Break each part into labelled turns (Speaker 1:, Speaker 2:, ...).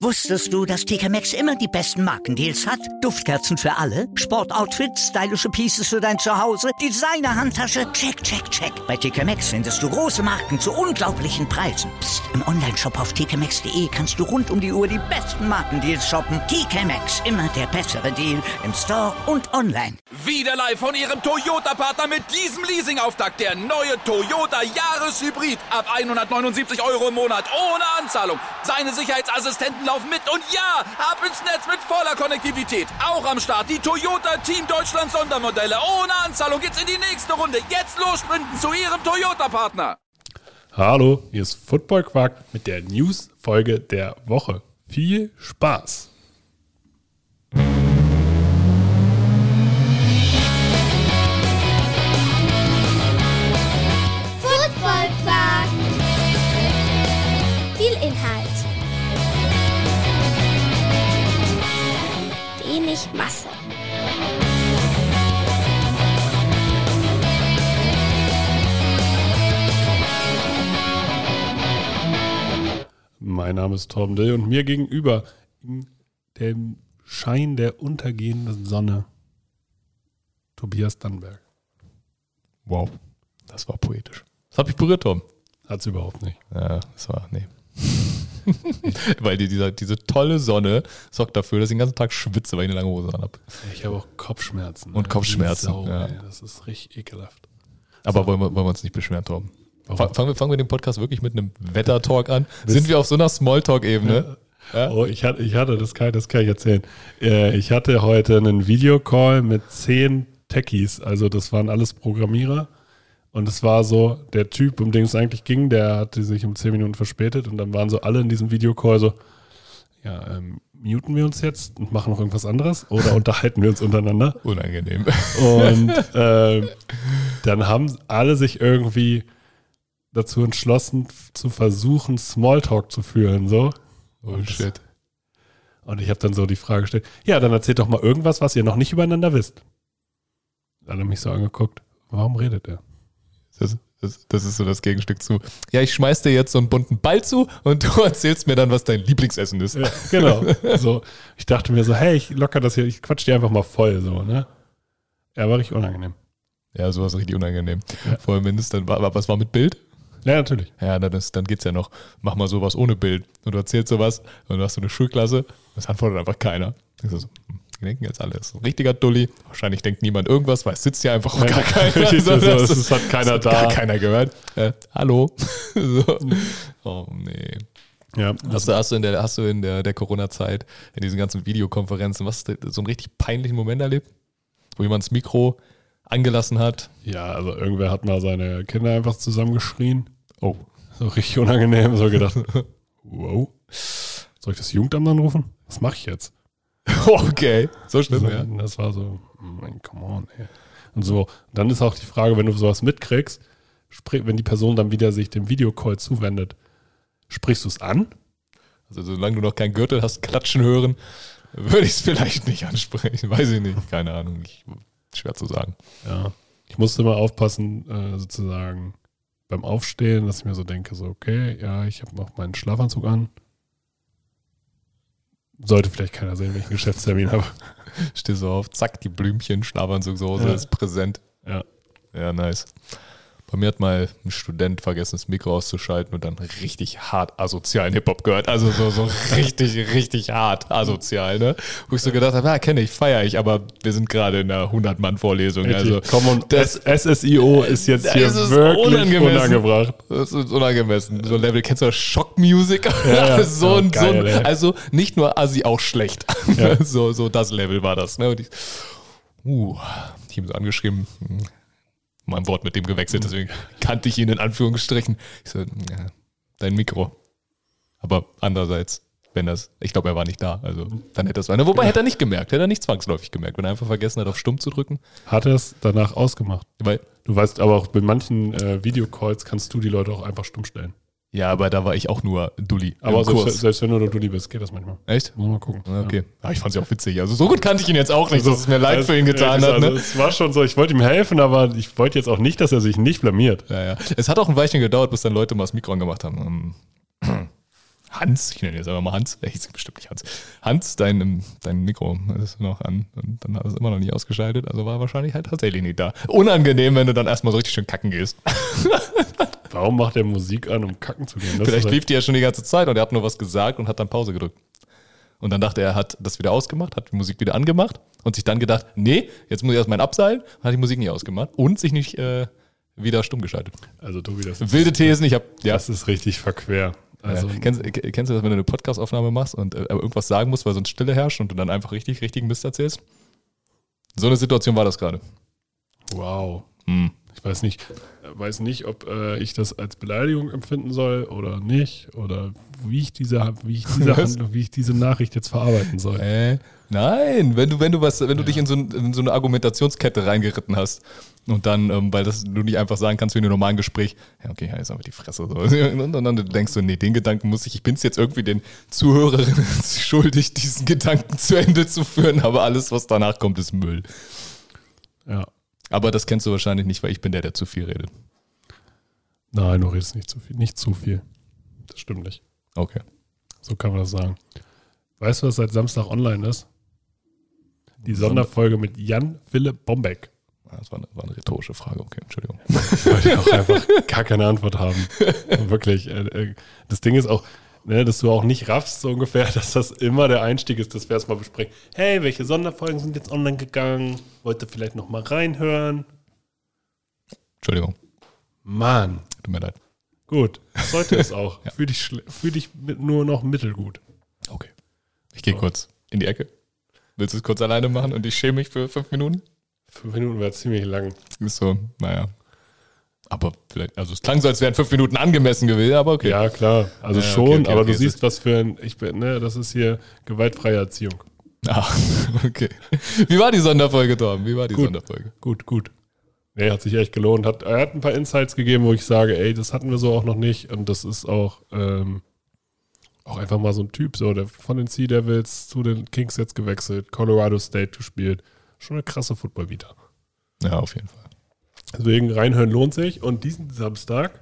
Speaker 1: Wusstest du, dass TK Maxx immer die besten Markendeals hat? Duftkerzen für alle, Sportoutfits, stylische Pieces für dein Zuhause, Designer-Handtasche, check, check, check. Bei TK Maxx findest du große Marken zu unglaublichen Preisen. Psst. Im Onlineshop auf tkmaxx.de kannst du rund um die Uhr die besten Markendeals shoppen. TK Maxx, immer der bessere Deal im Store und online.
Speaker 2: Wieder live von Ihrem Toyota-Partner mit diesem Leasing-Auftakt. Der neue Toyota Jahreshybrid. Ab 179 € im Monat ohne Anzahlung. Seine Sicherheitsassistenten laufen mit und ja, ab ins Netz mit voller Konnektivität. Auch am Start die Toyota Team Deutschland Sondermodelle. Ohne Anzahlung geht's in die nächste Runde. Jetzt los sprinten zu Ihrem Toyota-Partner.
Speaker 3: Hallo, hier ist Football Quark mit der News-Folge der Woche. Viel Spaß!
Speaker 4: Football Quark. Viel Inhalt. Wenig Masse.
Speaker 3: Mein Name ist Torben Dill und mir gegenüber in dem Schein der untergehenden Sonne Tobias Dannenberg.
Speaker 5: Wow, das war poetisch. Das hat mich berührt, Tom.
Speaker 3: Hat's überhaupt nicht.
Speaker 5: Ja, nee. Weil diese tolle Sonne sorgt dafür, dass ich den ganzen Tag schwitze, weil ich eine lange Hose an habe.
Speaker 3: Ich habe auch Kopfschmerzen.
Speaker 5: Und Kopfschmerzen,
Speaker 3: Sau,
Speaker 5: ja.
Speaker 3: ey, das ist richtig ekelhaft.
Speaker 5: Aber wollen wir uns nicht beschweren, Tom? Fangen wir den Podcast wirklich mit einem Wettertalk an? Sind wir auf so einer Smalltalk-Ebene? Ja?
Speaker 3: Oh, das kann ich erzählen. Ich hatte heute einen Videocall mit 10 Techies, also das waren alles Programmierer. Und es war so, der Typ, um den es eigentlich ging, der hatte sich um 10 Minuten verspätet und dann waren so alle in diesem Videocall so, ja, muten wir uns jetzt und machen noch irgendwas anderes oder unterhalten wir uns untereinander?
Speaker 5: Unangenehm.
Speaker 3: Und dann haben alle sich irgendwie dazu entschlossen, zu versuchen, Smalltalk zu führen, so.
Speaker 5: Oh shit.
Speaker 3: Und ich habe dann so die Frage gestellt, ja, dann erzählt doch mal irgendwas, was ihr noch nicht übereinander wisst. Dann hat er mich so angeguckt, warum redet er?
Speaker 5: Das ist so das Gegenstück zu, ja, ich schmeiß dir jetzt so einen bunten Ball zu und du erzählst mir dann, was dein Lieblingsessen ist.
Speaker 3: Ja, genau. So, ich dachte mir so, hey, ich locker das hier, ich quatsch dir einfach mal voll, so, ne? Ja, war richtig unangenehm.
Speaker 5: Ja, sowas richtig unangenehm.
Speaker 3: Ja.
Speaker 5: Vor allem, was war mit Bild?
Speaker 3: Ja, natürlich.
Speaker 5: Ja, dann geht's ja noch. Mach mal sowas ohne Bild. Und du erzählst sowas und du hast so eine Schulklasse, das antwortet einfach keiner. Ich so, die denken jetzt alle, das ist ein richtiger Dulli. Wahrscheinlich denkt niemand irgendwas, weil es sitzt ja einfach auch gar keiner.
Speaker 3: Es hat keiner da.
Speaker 5: Gar keiner gehört. Hallo. So. Oh, nee.
Speaker 3: Ja,
Speaker 5: Hast du in der Corona-Zeit, in diesen ganzen Videokonferenzen, so einen richtig peinlichen Moment erlebt? Wo jemand das Mikro angelassen hat?
Speaker 3: ja, also irgendwer hat mal seine Kinder einfach zusammengeschrien. Oh, so richtig unangenehm. So gedacht, wow, soll ich das Jugendamt anrufen? Was mache ich jetzt?
Speaker 5: Okay, so schlimm,
Speaker 3: So,
Speaker 5: ja.
Speaker 3: Das war so, come on, ey. Und so, dann ist auch die Frage, wenn du sowas mitkriegst, wenn die Person dann wieder sich dem Videocall zuwendet, sprichst du es an?
Speaker 5: Also solange du noch keinen Gürtel hast, klatschen hören, würde ich es vielleicht nicht ansprechen. Weiß ich nicht, keine Ahnung. Schwer zu sagen.
Speaker 3: Ja, ich musste mal aufpassen, sozusagen beim Aufstehen, dass ich mir so denke, so okay, ja, ich habe noch meinen Schlafanzug an. Sollte vielleicht keiner sehen, wenn ich einen Geschäftstermin habe.
Speaker 5: Stehst so auf, zack, die Blümchen, Schlafanzugshose
Speaker 3: Ja.
Speaker 5: ist präsent.
Speaker 3: Ja.
Speaker 5: Ja, nice. Bei mir hat mal ein Student vergessen, das Mikro auszuschalten und dann richtig hart asozialen Hip-Hop gehört. Also so richtig hart asozial, ne? Wo ich so gedacht habe, ja, kenne ich, feiere ich, aber wir sind gerade in einer 100-Mann-Vorlesung. Also
Speaker 3: Komm, und
Speaker 5: das
Speaker 3: SSIO ist jetzt hier
Speaker 5: ist es
Speaker 3: wirklich
Speaker 5: unangemessen.
Speaker 3: unangebracht.
Speaker 5: Das ist unangemessen. So ein Level, kennst du das? Schockmusik?
Speaker 3: Ja. Geil, ey.
Speaker 5: Also nicht nur Assi, auch schlecht.
Speaker 3: Ja.
Speaker 5: So das Level war das. Ne? Und ich Team so angeschrieben, mal ein Wort mit dem gewechselt, deswegen kannte ich ihn in Anführungsstrichen. Ich so, ja, dein Mikro. Aber andererseits, ich glaube, er war nicht da, also dann hätte das wobei hätte er nicht gemerkt, hätte er nicht zwangsläufig gemerkt, wenn er einfach vergessen hat, auf Stumm zu drücken.
Speaker 3: Hat er es danach ausgemacht?
Speaker 5: Weil,
Speaker 3: Du weißt aber auch, bei manchen Videocalls kannst du die Leute auch einfach stumm stellen.
Speaker 5: ja, aber da war ich auch nur Dulli.
Speaker 3: Aber
Speaker 5: im Kurs.
Speaker 3: selbst wenn du nur Dulli bist, geht das manchmal.
Speaker 5: Echt?
Speaker 3: Muss mal gucken.
Speaker 5: Okay. Ja, ich fand es ja auch witzig. Also so gut kannte ich ihn jetzt auch nicht, dass es mir leid für ihn getan hat.
Speaker 3: Also,
Speaker 5: Ne?
Speaker 3: es war schon so, ich wollte ihm helfen, aber ich wollte jetzt auch nicht, dass er sich nicht blamiert.
Speaker 5: Ja. Es hat auch ein Weilchen gedauert, bis dann Leute mal das Mikro angemacht haben. Hans, ich nenne jetzt einfach mal Hans, er hieß bestimmt nicht Hans. Hans, dein Mikro ist noch an und dann hat es immer noch nicht ausgeschaltet, also war wahrscheinlich halt tatsächlich nicht da. Unangenehm, wenn du dann erstmal so richtig schön kacken gehst.
Speaker 3: Warum macht er Musik an, um kacken zu gehen?
Speaker 5: Vielleicht lief die ja schon die ganze Zeit und er hat nur was gesagt und hat dann Pause gedrückt. Und dann dachte er, hat das wieder ausgemacht, hat die Musik wieder angemacht und sich dann gedacht, nee, jetzt muss ich erstmal einseilen, hat die Musik nicht ausgemacht und sich nicht wieder stumm geschaltet.
Speaker 3: Also Tobi,
Speaker 5: wilde Thesen,
Speaker 3: das ist richtig verquer. Also,
Speaker 5: kennst du das, wenn du eine Podcast-Aufnahme machst und irgendwas sagen musst, weil sonst Stille herrscht und du dann einfach richtigen Mist erzählst? So eine Situation war das gerade.
Speaker 3: Wow. Ich weiß nicht, ob ich das als Beleidigung empfinden soll oder nicht oder wie ich diese Nachricht jetzt verarbeiten soll.
Speaker 5: Nein, wenn du dich in so eine Argumentationskette reingeritten hast und dann, weil du nicht einfach sagen kannst wie in einem normalen Gespräch, ja okay, jetzt einfach die Fresse. So. Und dann denkst du, nee, den Gedanken ich bin es jetzt irgendwie den Zuhörerinnen schuldig, diesen Gedanken zu Ende zu führen, aber alles, was danach kommt, ist Müll.
Speaker 3: Ja.
Speaker 5: Aber das kennst du wahrscheinlich nicht, weil ich bin der zu viel redet.
Speaker 3: Nein, du redest nicht zu viel. Nicht zu viel. Das stimmt nicht.
Speaker 5: Okay.
Speaker 3: So kann man das sagen. Weißt du, was seit Samstag online ist? Die Sonderfolge mit Jan Philipp Bombeck.
Speaker 5: Das war eine rhetorische Frage, okay, Entschuldigung.
Speaker 3: Weil die auch einfach gar keine Antwort haben. Wirklich. Das Ding ist auch, dass du auch nicht raffst, so ungefähr, dass das immer der Einstieg ist, dass wir erstmal besprechen. Hey, welche Sonderfolgen sind jetzt online gegangen? Wollt ihr vielleicht noch mal reinhören?
Speaker 5: Entschuldigung.
Speaker 3: Mann.
Speaker 5: Tut mir leid.
Speaker 3: Gut, sollte es auch.
Speaker 5: Ja.
Speaker 3: Fühl dich nur noch mittelgut.
Speaker 5: Okay. Ich gehe kurz in die Ecke. Willst du es kurz alleine machen und ich schäme mich für 5 Minuten?
Speaker 3: 5 Minuten wäre ziemlich lang.
Speaker 5: Ist so, naja. Aber vielleicht, also es klang so, als wären 5 Minuten angemessen gewesen, aber okay.
Speaker 3: Ja, klar. Also
Speaker 5: Ja,
Speaker 3: schon,
Speaker 5: okay,
Speaker 3: aber
Speaker 5: okay.
Speaker 3: du siehst, was für ein, das ist hier gewaltfreie Erziehung.
Speaker 5: Ah, okay. Wie war die Sonderfolge, Torben? Sonderfolge?
Speaker 3: Gut. Nee, hat sich echt gelohnt. Er hat ein paar Insights gegeben, wo ich sage, ey, das hatten wir so auch noch nicht. Und das ist auch einfach mal so ein Typ, so, der von den Sea Devils zu den Kings jetzt gewechselt, Colorado State gespielt. Schon eine krasse Football-Vita.
Speaker 5: Ja, auf jeden Fall.
Speaker 3: Deswegen reinhören lohnt sich. Und diesen Samstag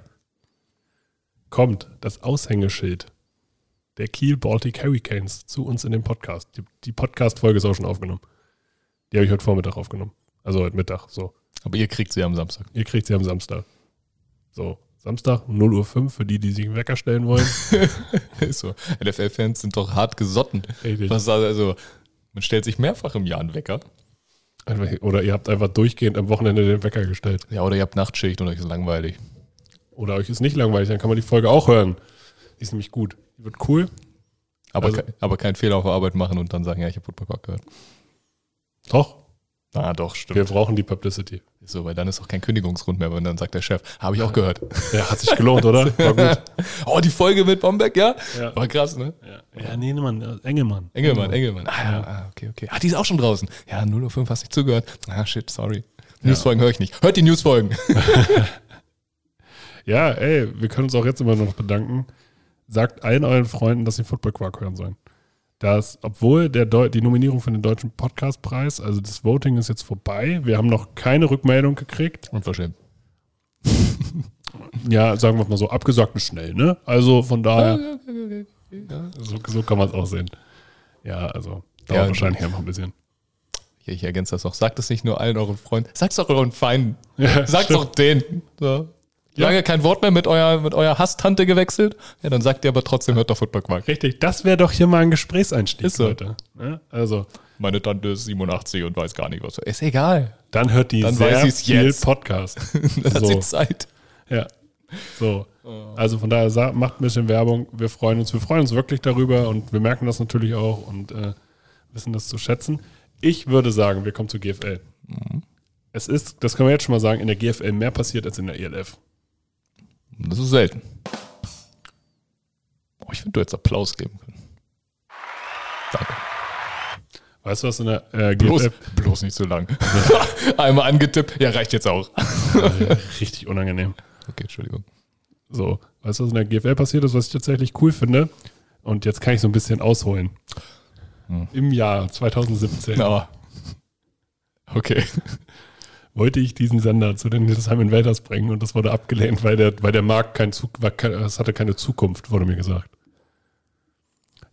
Speaker 3: kommt das Aushängeschild der Kiel Baltic Hurricanes zu uns in den Podcast. Die Podcast-Folge ist auch schon aufgenommen. Die habe ich heute Vormittag aufgenommen. Also heute Mittag, so.
Speaker 5: Aber ihr kriegt sie am Samstag.
Speaker 3: Ihr kriegt sie am Samstag. So, Samstag, 0:05 Uhr für die sich einen Wecker stellen wollen.
Speaker 5: Ist so. NFL-Fans sind doch hart gesotten.
Speaker 3: Richtig.
Speaker 5: Also, man stellt sich mehrfach im Jahr einen Wecker.
Speaker 3: Oder ihr habt einfach durchgehend am Wochenende den Wecker gestellt.
Speaker 5: Ja, oder ihr habt Nachtschicht und euch ist langweilig.
Speaker 3: Oder euch ist nicht langweilig, dann kann man die Folge auch hören. Die ist nämlich gut. Die wird cool.
Speaker 5: Aber keinen Fehler auf der Arbeit machen und dann sagen, ja, ich habe Football Talk gehört.
Speaker 3: Doch.
Speaker 5: Ah, doch, stimmt.
Speaker 3: Wir brauchen die Publicity.
Speaker 5: So, weil dann ist auch kein Kündigungsgrund mehr, wenn dann sagt der Chef, habe ich auch gehört.
Speaker 3: Ja, hat sich gelohnt, oder? War gut.
Speaker 5: Oh, die Folge mit Bombeck, ja?
Speaker 3: Ja.
Speaker 5: War krass, ne?
Speaker 3: Ja, nee, Mann, Engelmann.
Speaker 5: Engelmann. Okay. Ah, die ist auch schon draußen. Ja, 0:05 Uhr, hast nicht zugehört. Ah, shit, sorry. Newsfolgen höre ich nicht. Hört die Newsfolgen.
Speaker 3: Ja, ey, wir können uns auch jetzt immer noch bedanken. Sagt allen euren Freunden, dass sie Football Quark hören sollen. Dass, obwohl die Nominierung für den Deutschen Podcastpreis, also das Voting ist jetzt vorbei, wir haben noch keine Rückmeldung gekriegt.
Speaker 5: Unverschämt.
Speaker 3: Ja, sagen wir mal so, abgesagt ist schnell, ne? Also von daher,
Speaker 5: Ja.
Speaker 3: so kann man es auch sehen. Ja, also dauert wahrscheinlich einfach ein bisschen.
Speaker 5: Ich ergänze das noch. Sagt es nicht nur allen euren Freunden, sagt es auch euren Feinden.
Speaker 3: Ja,
Speaker 5: Sagt es auch denen. So. Lange kein Wort mehr mit eurer Hasstante gewechselt. Ja, dann sagt ihr aber trotzdem, hört doch Football Quark.
Speaker 3: Richtig, das wäre doch hier mal ein Gesprächseinstieg,
Speaker 5: Ist so.
Speaker 3: Leute. Ja, also,
Speaker 5: Meine Tante ist 87 und weiß gar nicht, was. Ist egal.
Speaker 3: dann hört die
Speaker 5: Dann
Speaker 3: sehr
Speaker 5: weiß sie's
Speaker 3: viel
Speaker 5: jetzt.
Speaker 3: Podcast.
Speaker 5: Dann hat
Speaker 3: So.
Speaker 5: sie Zeit.
Speaker 3: Ja, so. Also von daher, macht ein bisschen Werbung. Wir freuen uns wirklich darüber und wir merken das natürlich auch und wissen das zu schätzen. Ich würde sagen, wir kommen zur GFL. Es ist, das können wir jetzt schon mal sagen, in der GFL mehr passiert als in der ELF.
Speaker 5: Das ist selten. Oh, ich finde, du hättest Applaus geben können. Danke.
Speaker 3: Weißt du, was in der
Speaker 5: Bloß,
Speaker 3: GFL...
Speaker 5: bloß nicht so lang. Einmal angetippt. Ja, reicht jetzt auch.
Speaker 3: Richtig unangenehm.
Speaker 5: Okay, Entschuldigung.
Speaker 3: So, weißt du, was in der GFL passiert ist, was ich tatsächlich cool finde? Und jetzt kann ich so ein bisschen ausholen. Im Jahr 2017
Speaker 5: Aber okay.
Speaker 3: wollte ich diesen Sender zu den Hildesheim Invaders bringen und das wurde abgelehnt, weil der Markt es hatte keine Zukunft, wurde mir gesagt.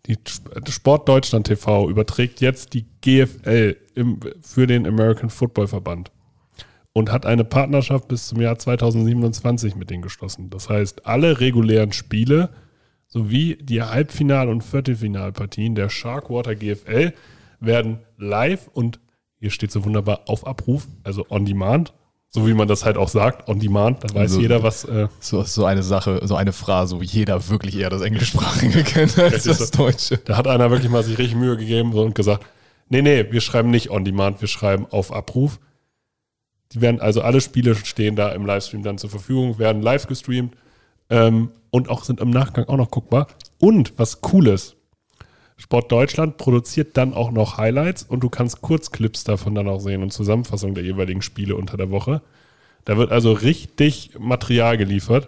Speaker 3: Die Sport Deutschland TV überträgt jetzt die GFL für den American Football Verband und hat eine Partnerschaft bis zum Jahr 2027 mit denen geschlossen. Das heißt, alle regulären Spiele sowie die Halbfinal- und Viertelfinalpartien der Sharkwater GFL werden live und, hier steht so wunderbar, auf Abruf, also on demand, so wie man das halt auch sagt, on demand, da weiß
Speaker 5: Also,
Speaker 3: jeder, was...
Speaker 5: So eine Sache, so eine Phrase, wo jeder wirklich eher das Englischsprachige kennt als das Deutsche.
Speaker 3: Da hat einer wirklich mal sich richtig Mühe gegeben und gesagt, nee, wir schreiben nicht on demand, wir schreiben auf Abruf. Die werden, also alle Spiele stehen da im Livestream dann zur Verfügung, werden live gestreamt und auch sind im Nachgang auch noch guckbar. Und was Cooles, Sport Deutschland produziert dann auch noch Highlights und du kannst Kurzclips davon dann auch sehen und Zusammenfassung der jeweiligen Spiele unter der Woche. Da wird also richtig Material geliefert.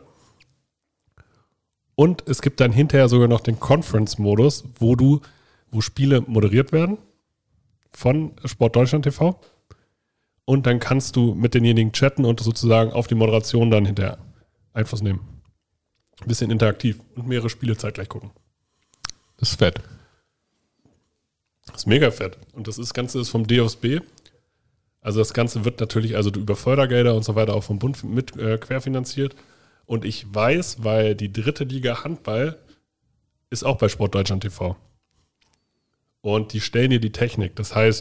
Speaker 3: Und es gibt dann hinterher sogar noch den Conference-Modus, wo Spiele moderiert werden von Sport Deutschland TV. Und dann kannst du mit denjenigen chatten und sozusagen auf die Moderation dann hinterher Einfluss nehmen. Ein bisschen interaktiv und mehrere Spiele zeitgleich gucken.
Speaker 5: Das ist fett.
Speaker 3: Das ist mega fett. Und das Ganze ist vom DFB. Also das Ganze wird natürlich über Fördergelder und so weiter auch vom Bund mit querfinanziert. Und ich weiß, weil die 3. Liga Handball ist auch bei Sport Deutschland TV. Und die stellen dir die Technik. Das heißt,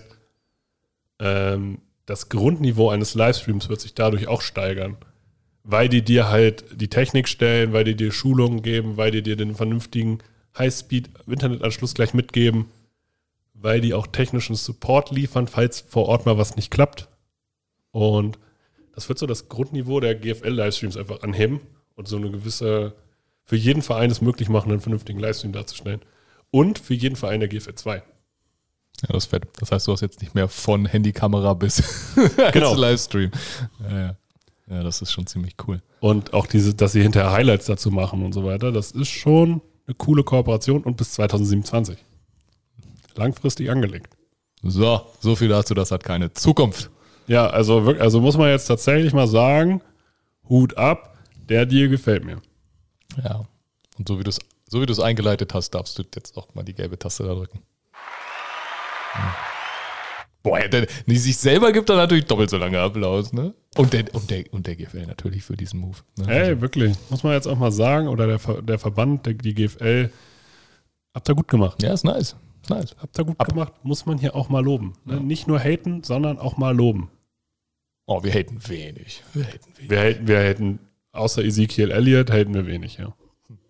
Speaker 3: das Grundniveau eines Livestreams wird sich dadurch auch steigern. Weil die dir halt die Technik stellen, weil die dir Schulungen geben, weil die dir den vernünftigen High-Speed-Internetanschluss gleich mitgeben, weil die auch technischen Support liefern, falls vor Ort mal was nicht klappt. Und das wird so das Grundniveau der GFL-Livestreams einfach anheben und so eine gewisse, für jeden Verein es möglich machen, einen vernünftigen Livestream darzustellen. Und für jeden Verein der GFL 2.
Speaker 5: Ja, das ist fett. Das heißt, du hast jetzt nicht mehr von Handykamera bis
Speaker 3: Genau.
Speaker 5: Livestream. Ja, das ist schon ziemlich cool.
Speaker 3: Und auch dass sie hinterher Highlights dazu machen und so weiter, das ist schon eine coole Kooperation und bis 2027. Langfristig angelegt.
Speaker 5: So viel dazu, das hat keine Zukunft.
Speaker 3: Ja, also muss man jetzt tatsächlich mal sagen, Hut ab, der Deal gefällt mir.
Speaker 5: Ja. Und so wie du es eingeleitet hast, darfst du jetzt auch mal die gelbe Taste da drücken. Ja. Boah, der sich selber gibt dann natürlich doppelt so lange Applaus, ne? Und der GFL natürlich für diesen Move. Ne?
Speaker 3: Hey, wirklich. Muss man jetzt auch mal sagen, oder der Verband, die GFL, habt ihr gut gemacht.
Speaker 5: Ja, ist nice.
Speaker 3: Habt ihr gut gemacht, muss man hier auch mal loben. Ne?
Speaker 5: Ja.
Speaker 3: Nicht nur haten, sondern auch mal loben.
Speaker 5: Oh, wir haten wenig.
Speaker 3: Wir haten, außer Ezekiel Elliott, haten wir wenig, ja.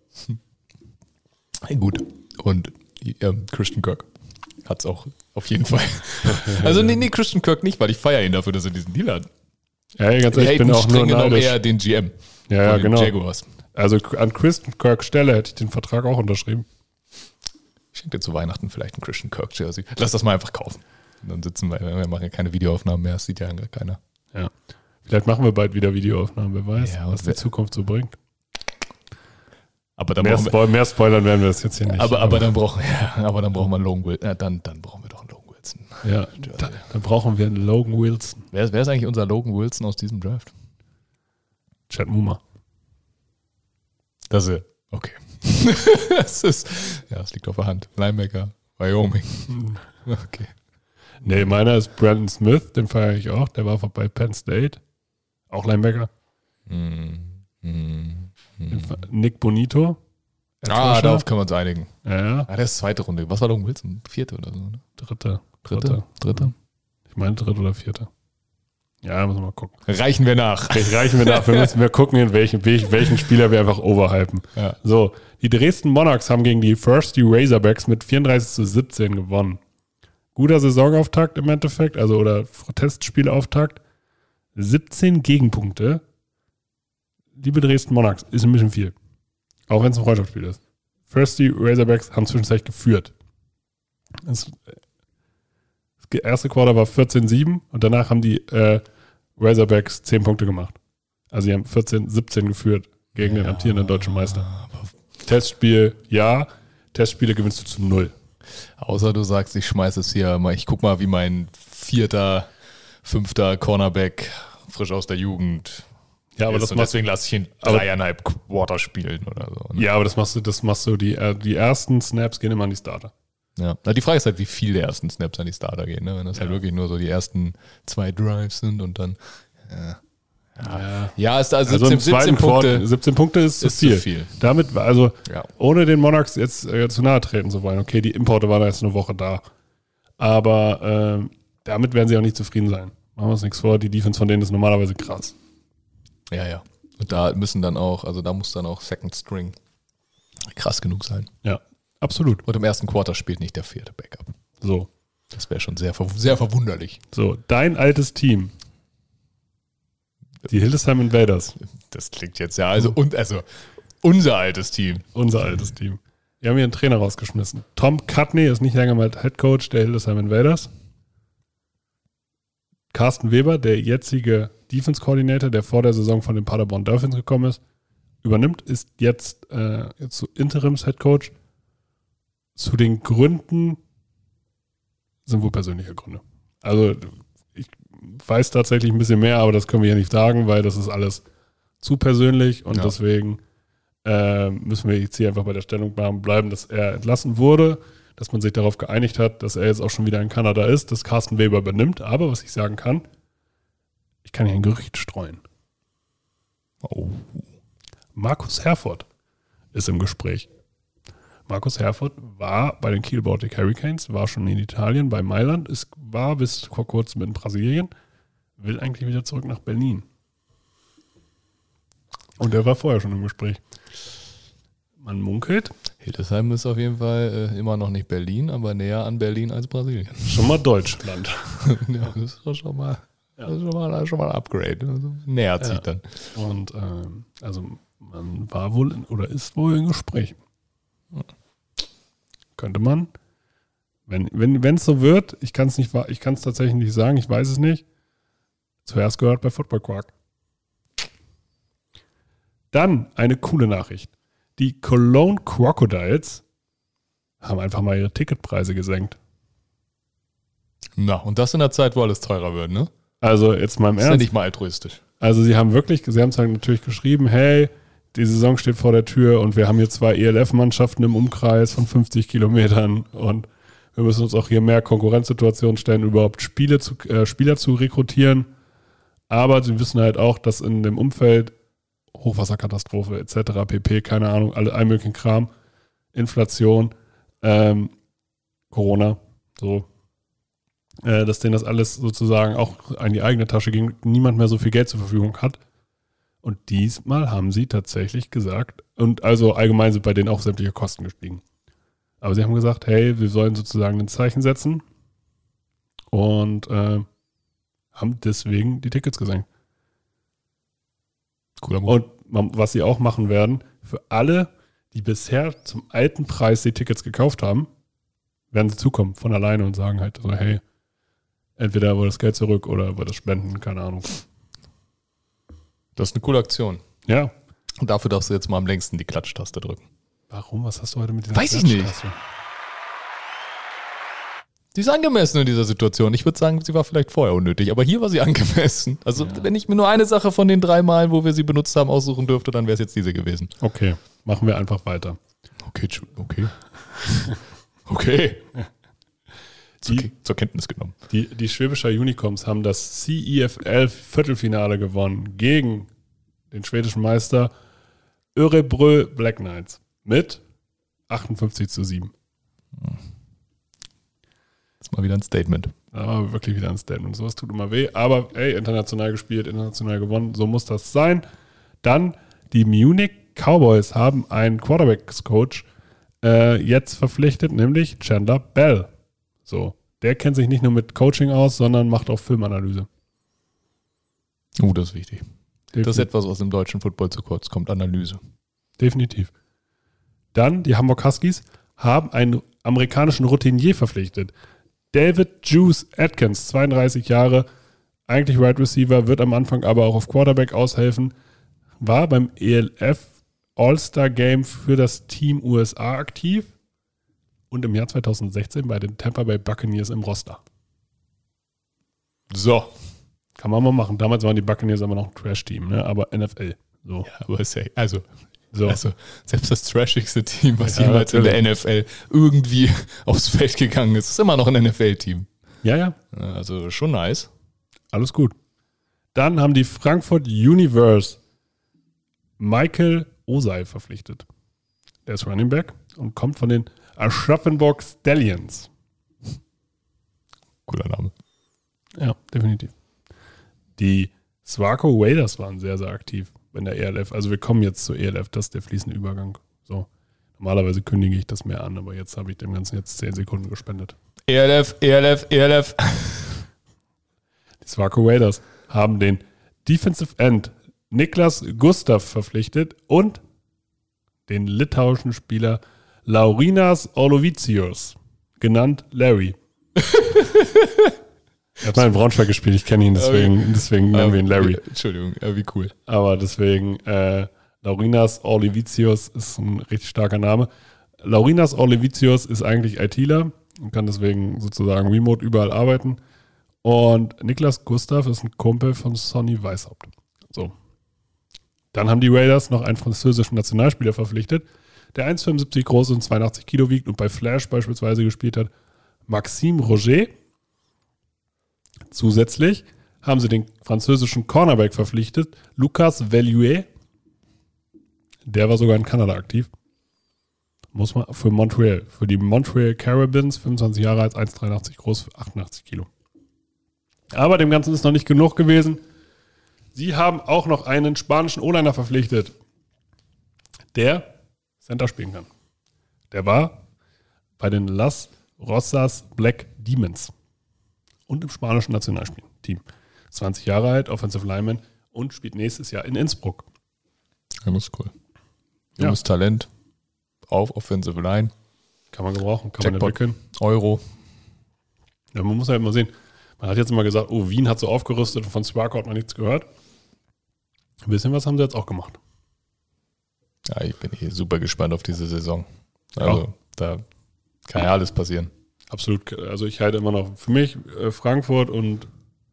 Speaker 5: Gut. Und Christian Kirk hat es auch auf jeden Fall. Also nee, Christian Kirk nicht, weil ich feiere ihn dafür, dass er diesen Deal hat.
Speaker 3: Ja, ganz ehrlich, ich bin auch nur neidisch.
Speaker 5: Eher den GM.
Speaker 3: Ja,
Speaker 5: von den
Speaker 3: genau.
Speaker 5: Jaguars.
Speaker 3: Also an Christian Kirks Stelle hätte ich den Vertrag auch unterschrieben.
Speaker 5: Ich schenke dir zu Weihnachten vielleicht einen Christian Kirk Jersey. Lass das mal einfach kaufen. Und dann sitzen wir machen ja keine Videoaufnahmen mehr, das sieht ja keiner.
Speaker 3: Ja. Vielleicht machen wir bald wieder Videoaufnahmen, wer weiß,
Speaker 5: Ja,
Speaker 3: was die Zukunft so bringt.
Speaker 5: Aber dann
Speaker 3: Mehr Spoilern werden wir das jetzt hier nicht.
Speaker 5: aber dann brauchen wir Logan Wilson. Dann brauchen wir doch einen Logan Wilson.
Speaker 3: Ja, dann brauchen wir einen Logan Wilson.
Speaker 5: Wer ist eigentlich unser Logan Wilson aus diesem Draft?
Speaker 3: Chad Muma.
Speaker 5: Das ist okay. Das liegt auf der Hand. Linebacker, Wyoming. Okay.
Speaker 3: Nee, meiner ist Brandon Smith, den feiere ich auch. Der war bei Penn State. Auch Linebacker. Nick Bonito.
Speaker 5: Darauf können wir uns einigen.
Speaker 3: Ja.
Speaker 5: Der ist 2. Runde. Was war Logan Wilson? 4. oder so, ne?
Speaker 3: Dritte. Ich meine 3. oder 4. Ja, müssen wir mal gucken.
Speaker 5: Reichen wir nach.
Speaker 3: Reichen wir nach. Wir müssen gucken, in welchen Spieler wir einfach overhypen.
Speaker 5: Ja.
Speaker 3: So, die Dresden Monarchs haben gegen die Thirsty Razorbacks mit 34-17 gewonnen. Guter Saisonauftakt im Endeffekt, oder Testspielauftakt. 17 Gegenpunkte. Liebe Dresden Monarchs, ist ein bisschen viel. Auch wenn es ein Freundschaftsspiel ist. Thirsty Razorbacks haben zwischenzeitlich geführt. Das erste Quarter war 14-7 und danach haben die Razorbacks 10 Punkte gemacht. Also sie haben 14-17 geführt gegen den amtierenden deutschen Meister. Testspiel, ja. Testspiele gewinnst du zu 0.
Speaker 5: Außer du sagst, ich schmeiße es hier mal, ich guck mal, wie mein 4., 5. Cornerback frisch aus der Jugend
Speaker 3: Ja, aber
Speaker 5: ist. Und deswegen lasse ich ihn 3,5 Quarter spielen oder so. Ne?
Speaker 3: Ja, aber das machst du, die ersten Snaps gehen immer an die Starter.
Speaker 5: Ja, die Frage ist halt, wie viel der ersten Snaps an die Starter gehen, ne? Wenn das halt wirklich nur so die ersten 2 Drives sind und dann ist also 17 Punkte.
Speaker 3: 17 Punkte ist zu viel. Damit, ohne den Monarchs jetzt zu nahe treten zu wollen. Okay, die Importe waren erst eine Woche da. Aber damit werden sie auch nicht zufrieden sein. Machen wir uns nichts vor, die Defense von denen ist normalerweise krass.
Speaker 5: Ja. Und da müssen dann auch, also da muss dann auch Second String krass genug sein.
Speaker 3: Ja, absolut.
Speaker 5: Und im ersten Quarter spielt nicht der 4. Backup.
Speaker 3: So.
Speaker 5: Das wäre schon sehr verwunderlich.
Speaker 3: So, dein altes Team. Die Hildesheim Invaders.
Speaker 5: Das klingt jetzt unser altes Team.
Speaker 3: Unser altes Team. Wir haben hier einen Trainer rausgeschmissen. Tom Cutney ist nicht länger mal Head Coach der Hildesheim Invaders. Carsten Weber, der jetzige Defense Coordinator, der vor der Saison von den Paderborn Dolphins gekommen ist, übernimmt, ist jetzt zu Interims Head Coach. Zu den Gründen sind wohl persönliche Gründe. Also ich weiß tatsächlich ein bisschen mehr, aber das können wir hier nicht sagen, weil das ist alles zu persönlich und deswegen müssen wir jetzt hier einfach bei der Stellungnahme bleiben, dass er entlassen wurde, dass man sich darauf geeinigt hat, dass er jetzt auch schon wieder in Kanada ist, dass Carsten Weber übernimmt. Aber was ich sagen kann, ich kann hier ein Gerücht streuen. Oh. Markus Herford ist im Gespräch. Markus Herford war bei den Kiel Baltic Hurricanes, war schon in Italien, bei Mailand, war bis vor kurzem in Brasilien, will eigentlich wieder zurück nach Berlin. Und er war vorher schon im Gespräch. Man munkelt.
Speaker 5: Hildesheim ist auf jeden Fall immer noch nicht Berlin, aber näher an Berlin als Brasilien.
Speaker 3: Schon mal Deutschland.
Speaker 5: Ja, das ist schon mal ein Upgrade. Also näher zieht dann.
Speaker 3: Und man war wohl oder ist wohl in Gesprächen. Könnte man, wenn es so wird, ich kann es tatsächlich nicht sagen, ich weiß es nicht. Zuerst gehört bei Football Quark. Dann eine coole Nachricht. Die Cologne Crocodiles haben einfach mal ihre Ticketpreise gesenkt.
Speaker 5: Na, und das in der Zeit, wo alles teurer wird, ne?
Speaker 3: Also jetzt mal im Ernst.
Speaker 5: Ist ja nicht mal altruistisch.
Speaker 3: Also sie haben es halt natürlich geschrieben, hey, die Saison steht vor der Tür und wir haben hier 2 ELF-Mannschaften im Umkreis von 50 Kilometern und wir müssen uns auch hier mehr Konkurrenzsituationen stellen, überhaupt Spieler zu rekrutieren. Aber sie wissen halt auch, dass in dem Umfeld Hochwasserkatastrophe etc. pp, keine Ahnung, all möglichen Kram, Inflation, Corona, so, dass denen das alles sozusagen auch an die eigene Tasche ging, niemand mehr so viel Geld zur Verfügung hat. Und diesmal haben sie tatsächlich gesagt, und also allgemein sind bei denen auch sämtliche Kosten gestiegen. Aber sie haben gesagt, hey, wir sollen sozusagen ein Zeichen setzen und haben deswegen die Tickets gesenkt.
Speaker 5: Cooler Move.
Speaker 3: Und was sie auch machen werden, für alle, die bisher zum alten Preis die Tickets gekauft haben, werden sie zukommen von alleine und sagen halt so, hey, entweder wird das Geld zurück oder wird das spenden, keine Ahnung.
Speaker 5: Das ist eine coole Aktion.
Speaker 3: Ja.
Speaker 5: Und dafür darfst du jetzt mal am längsten die Klatschtaste drücken.
Speaker 3: Warum? Was hast du heute mit dieser
Speaker 5: Weiß ich nicht. Die ist angemessen in dieser Situation. Ich würde sagen, sie war vielleicht vorher unnötig, aber hier war sie angemessen. Also wenn ich mir nur eine Sache von den 3 Malen, wo wir sie benutzt haben, aussuchen dürfte, dann wäre es jetzt diese gewesen.
Speaker 3: Okay, machen wir einfach weiter.
Speaker 5: Okay. Okay. Zur Kenntnis genommen.
Speaker 3: Die Schwäbischer Unicorns haben das CEFL Viertelfinale gewonnen gegen den schwedischen Meister Örebro Black Knights mit 58-7.
Speaker 5: Das ist mal wieder ein Statement.
Speaker 3: Aber wirklich wieder ein Statement. Sowas tut immer weh. Aber international gespielt, international gewonnen. So muss das sein. Dann die Munich Cowboys haben einen Quarterbacks-Coach jetzt verpflichtet, nämlich Chandler Bell. So, der kennt sich nicht nur mit Coaching aus, sondern macht auch Filmanalyse.
Speaker 5: Das ist wichtig. Definitiv. Das ist etwas, was im deutschen Football zu kurz kommt, Analyse.
Speaker 3: Definitiv. Dann, die Hamburg Huskies haben einen amerikanischen Routinier verpflichtet. David Juice Atkins, 32 Jahre, eigentlich Wide Receiver, wird am Anfang aber auch auf Quarterback aushelfen, war beim ELF All-Star Game für das Team USA aktiv und im Jahr 2016 bei den Tampa Bay Buccaneers im Roster.
Speaker 5: So,
Speaker 3: Kann man mal machen. Damals waren die Buccaneers aber noch ein Trash-Team, ne? Aber NFL. So.
Speaker 5: Ja, aber ist ja, also selbst das trashigste Team, was jemals in der NFL irgendwie aufs Feld gegangen ist, ist immer noch ein NFL-Team.
Speaker 3: Ja.
Speaker 5: Also schon nice.
Speaker 3: Alles gut. Dann haben die Frankfurt Universe Michael Osei verpflichtet. Der ist Running Back und kommt von den Aschaffenburg Stallions.
Speaker 5: Cooler Name.
Speaker 3: Ja, definitiv. Die Swarco Raiders waren sehr, sehr aktiv in der ELF. Also wir kommen jetzt zur ELF, das ist der fließende Übergang. So. Normalerweise kündige ich das mehr an, aber jetzt habe ich dem Ganzen jetzt 10 Sekunden gespendet.
Speaker 5: ELF.
Speaker 3: Die Swarco Raiders haben den Defensive End Niklas Gustav verpflichtet und den litauischen Spieler Laurinas Olovicius, genannt Larry. Er hat mal in Braunschweig gespielt, ich kenne ihn, deswegen nennen wir ihn Larry.
Speaker 5: Entschuldigung, wie cool.
Speaker 3: Aber deswegen, Laurinas Olovicius ist ein richtig starker Name. Laurinas Olovicius ist eigentlich ITler und kann deswegen sozusagen remote überall arbeiten. Und Niklas Gustav ist ein Kumpel von Sonny Weishaupt. So. Dann haben die Raiders noch einen französischen Nationalspieler verpflichtet, der 1,75 groß und 82 Kilo wiegt und bei Flash beispielsweise gespielt hat. Maxime Roger. Zusätzlich haben sie den französischen Cornerback verpflichtet, Lucas Velluet. Der war sogar in Kanada aktiv. Muss man für Montreal. Für die Montreal Carabins, 25 Jahre alt, 1,83 groß, 88 Kilo. Aber dem Ganzen ist noch nicht genug gewesen. Sie haben auch noch einen spanischen O-Liner verpflichtet, der Center spielen kann. Der war bei den Las Rosas Black Demons und im spanischen Nationalteam. 20 Jahre alt, Offensive Lineman und spielt nächstes Jahr in Innsbruck.
Speaker 5: Ja, das ist cool. Junges Talent auf Offensive Line.
Speaker 3: Kann man gebrauchen, kann
Speaker 5: Jackpot,
Speaker 3: man entwickeln.
Speaker 5: Euro.
Speaker 3: Ja, man muss halt mal sehen. Man hat jetzt immer gesagt, oh, Wien hat so aufgerüstet und von Sparko hat man nichts gehört. Ein bisschen was haben sie jetzt auch gemacht.
Speaker 5: Ja, ich bin hier super gespannt auf diese Saison. Also, da kann ja alles passieren.
Speaker 3: Absolut. Also ich halte immer noch, für mich Frankfurt und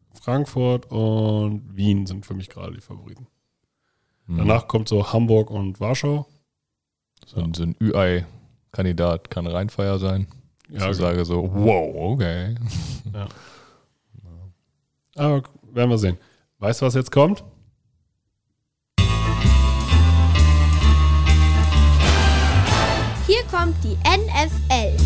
Speaker 3: Wien sind für mich gerade die Favoriten. Danach kommt so Hamburg und Warschau.
Speaker 5: So ein UI-Kandidat kann Rheinfeier sein.
Speaker 3: Ja,
Speaker 5: ich sage so, wow, okay.
Speaker 3: Ja. Aber werden wir sehen. Weißt du, was jetzt kommt?
Speaker 4: Hier kommt die NFL.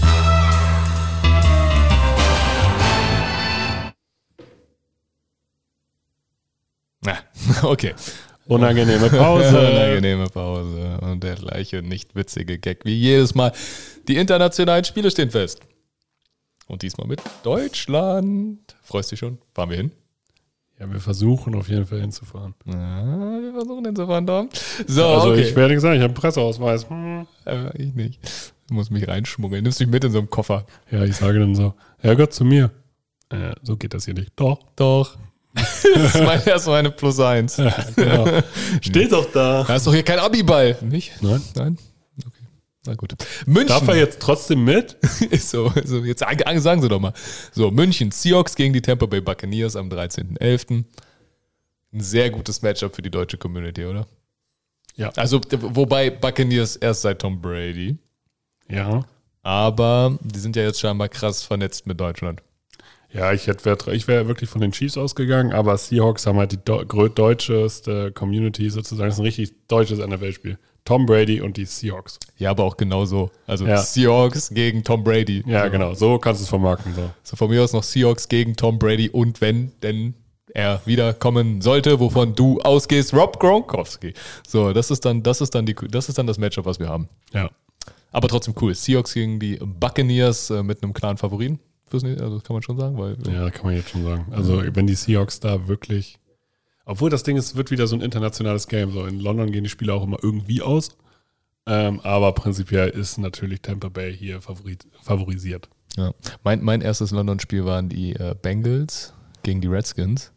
Speaker 5: Na, okay.
Speaker 3: Unangenehme Pause.
Speaker 5: Unangenehme Pause. Und der gleiche nicht witzige Gag wie jedes Mal. Die internationalen Spiele stehen fest. Und diesmal mit Deutschland. Freust du dich schon? Fahren wir hin?
Speaker 3: Ja, wir versuchen auf jeden Fall hinzufahren.
Speaker 5: Ja, wir versuchen hinzufahren, Tom. So,
Speaker 3: also
Speaker 5: okay.
Speaker 3: ich werde nicht sagen, ich habe einen Presseausweis.
Speaker 5: Ich nicht. Du musst mich reinschmuggeln. Nimmst mich mit in so einem Koffer.
Speaker 3: Ja, ich sage dann so, Herrgott, zu mir. So geht das hier nicht. Doch.
Speaker 5: Das ist erstmal eine +1.
Speaker 3: Ja, genau. Steht doch da.
Speaker 5: Da ist doch hier kein Abiball. Nicht?
Speaker 3: Nein.
Speaker 5: Okay. Na gut. München.
Speaker 3: Darf er jetzt trotzdem mit?
Speaker 5: Ist so. Jetzt sagen Sie doch mal. So, München, Seahawks gegen die Tampa Bay Buccaneers am 13.11. Ein sehr gutes Matchup für die deutsche Community, oder?
Speaker 3: Ja.
Speaker 5: Also, wobei Buccaneers erst seit Tom Brady.
Speaker 3: Ja.
Speaker 5: Aber die sind ja jetzt scheinbar krass vernetzt mit Deutschland.
Speaker 3: Ja, ich wäre wirklich von den Chiefs ausgegangen, aber Seahawks haben halt die deutscheste Community sozusagen. Das ist ein richtig deutsches NFL-Spiel. Tom Brady und die Seahawks.
Speaker 5: Ja, aber auch genauso. Also
Speaker 3: Ja.
Speaker 5: Seahawks gegen Tom Brady.
Speaker 3: Ja, genau. So kannst du es vermarkten.
Speaker 5: So von mir aus noch Seahawks gegen Tom Brady und wenn denn er wiederkommen sollte, wovon du ausgehst, Rob Gronkowski. So, das ist dann das Matchup, was wir haben.
Speaker 3: Ja.
Speaker 5: Aber trotzdem cool. Seahawks gegen die Buccaneers mit einem klaren Favoriten. Also das kann man schon sagen, weil
Speaker 3: Ja, kann man jetzt schon sagen. Also wenn die Seahawks da wirklich, obwohl das Ding ist, wird wieder so ein internationales Game. So in London gehen die Spiele auch immer irgendwie aus. Aber prinzipiell ist natürlich Tampa Bay hier favorisiert.
Speaker 5: ja. Mein erstes London-Spiel waren die Bengals gegen die Redskins.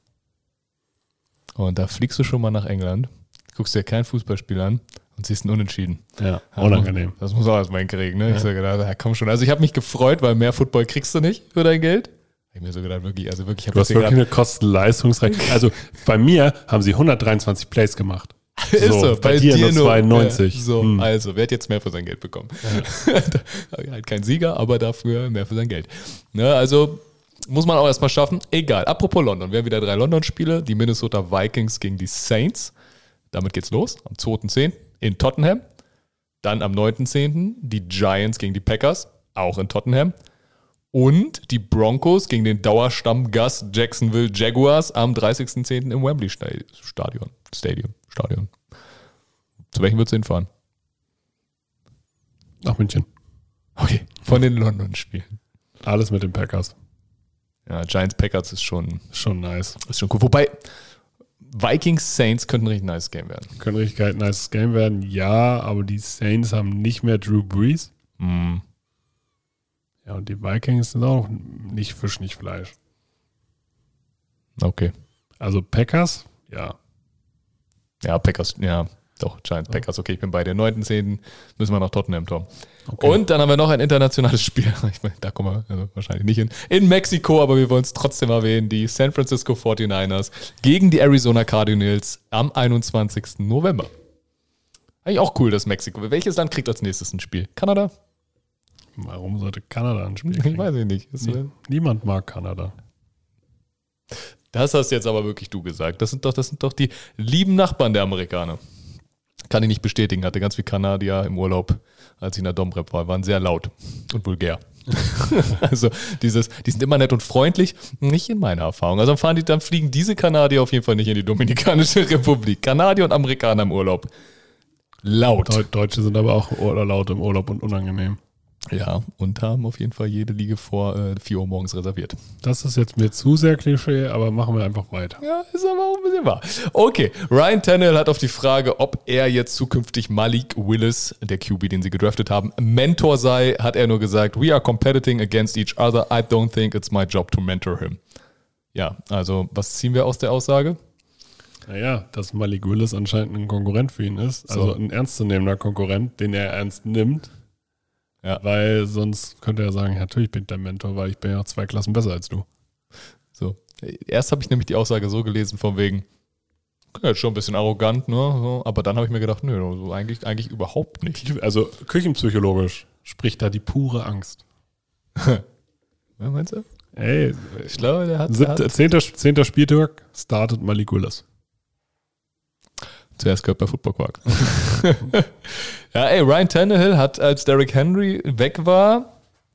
Speaker 5: Und da fliegst du schon mal nach England, guckst dir kein Fußballspiel an und siehst einen Unentschieden.
Speaker 3: Ja, unangenehm.
Speaker 5: Das muss auch erstmal hinkriegen, ne? Ich sage, komm schon. Also ich habe mich gefreut, weil mehr Football kriegst du nicht für dein Geld. Ich mir so gedacht, wirklich, also wirklich.
Speaker 3: Du hast wirklich eine Kosten-Leistungsrechnung. Also bei mir haben sie 123 Plays gemacht.
Speaker 5: Ist so,
Speaker 3: bei dir nur 92.
Speaker 5: Ja, so, also, wer hat jetzt mehr für sein Geld bekommen? Ja. Halt kein Sieger, aber dafür mehr für sein Geld. Ne, also muss man auch erstmal schaffen. Egal. Apropos London. Wir haben wieder 3 London-Spiele. Die Minnesota Vikings gegen die Saints. Damit geht's los. Am 2.10. in Tottenham. Dann am 9.10. die Giants gegen die Packers. Auch in Tottenham. Und die Broncos gegen den Dauerstammgast Jacksonville Jaguars am 30.10. im Wembley Stadion. Zu welchem würdest du hinfahren?
Speaker 3: Nach München.
Speaker 5: Okay, von den London-Spielen.
Speaker 3: Alles mit den Packers.
Speaker 5: Ja, Giants-Packers ist schon
Speaker 3: nice.
Speaker 5: Ist schon cool. Wobei, Vikings-Saints könnten ein richtig nice Game werden.
Speaker 3: Können richtig ein nice Game werden, ja, aber die Saints haben nicht mehr Drew Brees. Ja, und die Vikings sind auch nicht Fisch, nicht Fleisch.
Speaker 5: Okay.
Speaker 3: Also Packers, ja.
Speaker 5: Ja, Packers, ja. Doch, Giants, Packers, okay, ich bin bei der 9.10. müssen wir nach Tottenham, Tom.
Speaker 3: Okay.
Speaker 5: Und dann haben wir noch ein internationales Spiel. Ich meine, da kommen wir also wahrscheinlich nicht hin. In Mexiko, aber wir wollen es trotzdem erwähnen. Die San Francisco 49ers gegen die Arizona Cardinals am 21. November. Eigentlich auch cool, dass Mexiko. Welches Land kriegt als nächstes ein Spiel? Kanada?
Speaker 3: Warum sollte Kanada ein Spiel kriegen?
Speaker 5: Ich weiß nicht.
Speaker 3: Niemand mag Kanada.
Speaker 5: Das hast jetzt aber wirklich du gesagt. Das sind doch die lieben Nachbarn der Amerikaner. Kann ich nicht bestätigen. Hatte ganz viel Kanadier im Urlaub, als ich in der Domrep war. Waren sehr laut und vulgär. Also die sind immer nett und freundlich. Nicht in meiner Erfahrung. Also dann fliegen diese Kanadier auf jeden Fall nicht in die Dominikanische Republik. Kanadier und Amerikaner im Urlaub. Laut.
Speaker 3: Deutsche sind aber auch laut im Urlaub und unangenehm.
Speaker 5: Ja, und haben auf jeden Fall jede Liege vor 4 Uhr morgens reserviert.
Speaker 3: Das ist jetzt mir zu sehr Klischee, aber machen wir einfach weiter.
Speaker 5: Ja, ist aber auch ein bisschen wahr. Okay, Ryan Tannehill hat auf die Frage, ob er jetzt zukünftig Malik Willis, der QB, den sie gedraftet haben, Mentor sei, hat er nur gesagt, we are competing against each other. I don't think it's my job to mentor him. Ja, also was ziehen wir aus der Aussage?
Speaker 3: Naja, dass Malik Willis anscheinend ein Konkurrent für ihn ist. Also ein ernstzunehmender Konkurrent, den er ernst nimmt. Ja. Weil sonst könnte er sagen, natürlich bin ich dein Mentor, weil ich bin ja 2 Klassen besser als du.
Speaker 5: So. Erst habe ich nämlich die Aussage so gelesen, von wegen, jetzt schon ein bisschen arrogant, ne? So, aber dann habe ich mir gedacht, nö, so eigentlich überhaupt nicht.
Speaker 3: Also küchenpsychologisch spricht da die pure Angst.
Speaker 5: Was meinst du?
Speaker 3: Ey,
Speaker 5: ich glaube, der hat...
Speaker 3: 10. Spieltag startet Malik Willis.
Speaker 5: Zuerst gehört bei Football Quark. Ja, Ryan Tannehill hat, als Derrick Henry weg war,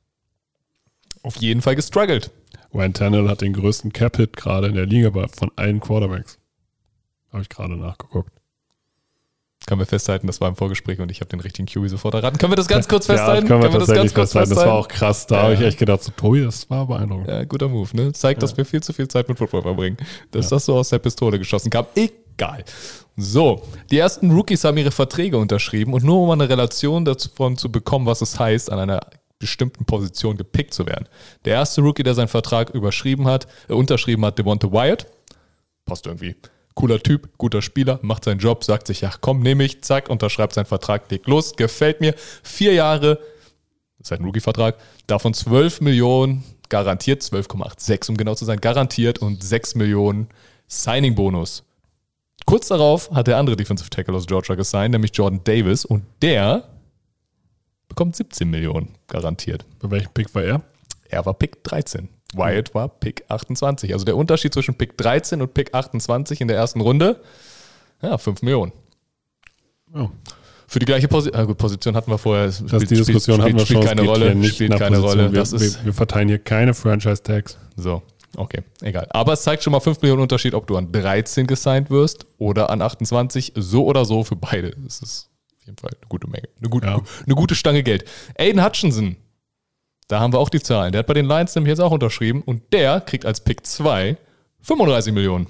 Speaker 5: auf jeden Fall gestruggelt.
Speaker 3: Ryan Tannehill hat den größten Cap-Hit gerade in der Liga von allen Quarterbacks. Habe ich gerade nachgeguckt.
Speaker 5: Können wir festhalten, das war im Vorgespräch und ich habe den richtigen QB sofort erraten. Können wir das ganz kurz festhalten?
Speaker 3: Ja, können wir das ganz kurz festhalten. Das war auch krass. Da habe ich echt gedacht, so, Tobi, das war beeindruckend.
Speaker 5: Ja, guter Move, ne? Zeigt, dass wir viel zu viel Zeit mit Football verbringen. Dass das so aus der Pistole geschossen kam. Egal. So, die ersten Rookies haben ihre Verträge unterschrieben und nur um eine Relation davon zu bekommen, was es heißt, an einer bestimmten Position gepickt zu werden. Der erste Rookie, der seinen Vertrag unterschrieben hat, Devonta Wyatt. Passt irgendwie. Cooler Typ, guter Spieler, macht seinen Job, sagt sich, ja komm, nehme ich, zack, unterschreibt seinen Vertrag, legt los, gefällt mir. 4 Jahre, das ist halt ein Rookie-Vertrag, davon 12 Millionen garantiert, 12,86 um genau zu sein, garantiert und 6 Millionen Signing-Bonus. Kurz darauf hat der andere Defensive Tackle aus Georgia gesigned, nämlich Jordan Davis, und der bekommt 17 Millionen garantiert.
Speaker 3: Bei welchem Pick war er?
Speaker 5: Er war Pick 13. Wyatt war Pick 28. Also der Unterschied zwischen Pick 13 und Pick 28 in der ersten Runde, 5 Millionen. Oh. Für die gleiche Position hatten wir vorher.
Speaker 3: Die Diskussion hatten wir schon.
Speaker 5: Spielt keine Rolle. Spielt keine Rolle.
Speaker 3: Wir verteilen hier keine Franchise-Tags.
Speaker 5: So, okay, egal. Aber es zeigt schon mal 5 Millionen Unterschied, ob du an 13 gesigned wirst oder an 28. So oder so für beide. Das ist auf jeden Fall eine gute Menge. Eine gute Stange Geld. Aiden Hutchinson. Da haben wir auch die Zahlen. Der hat bei den Lions nämlich jetzt auch unterschrieben und der kriegt als Pick 2 35 Millionen.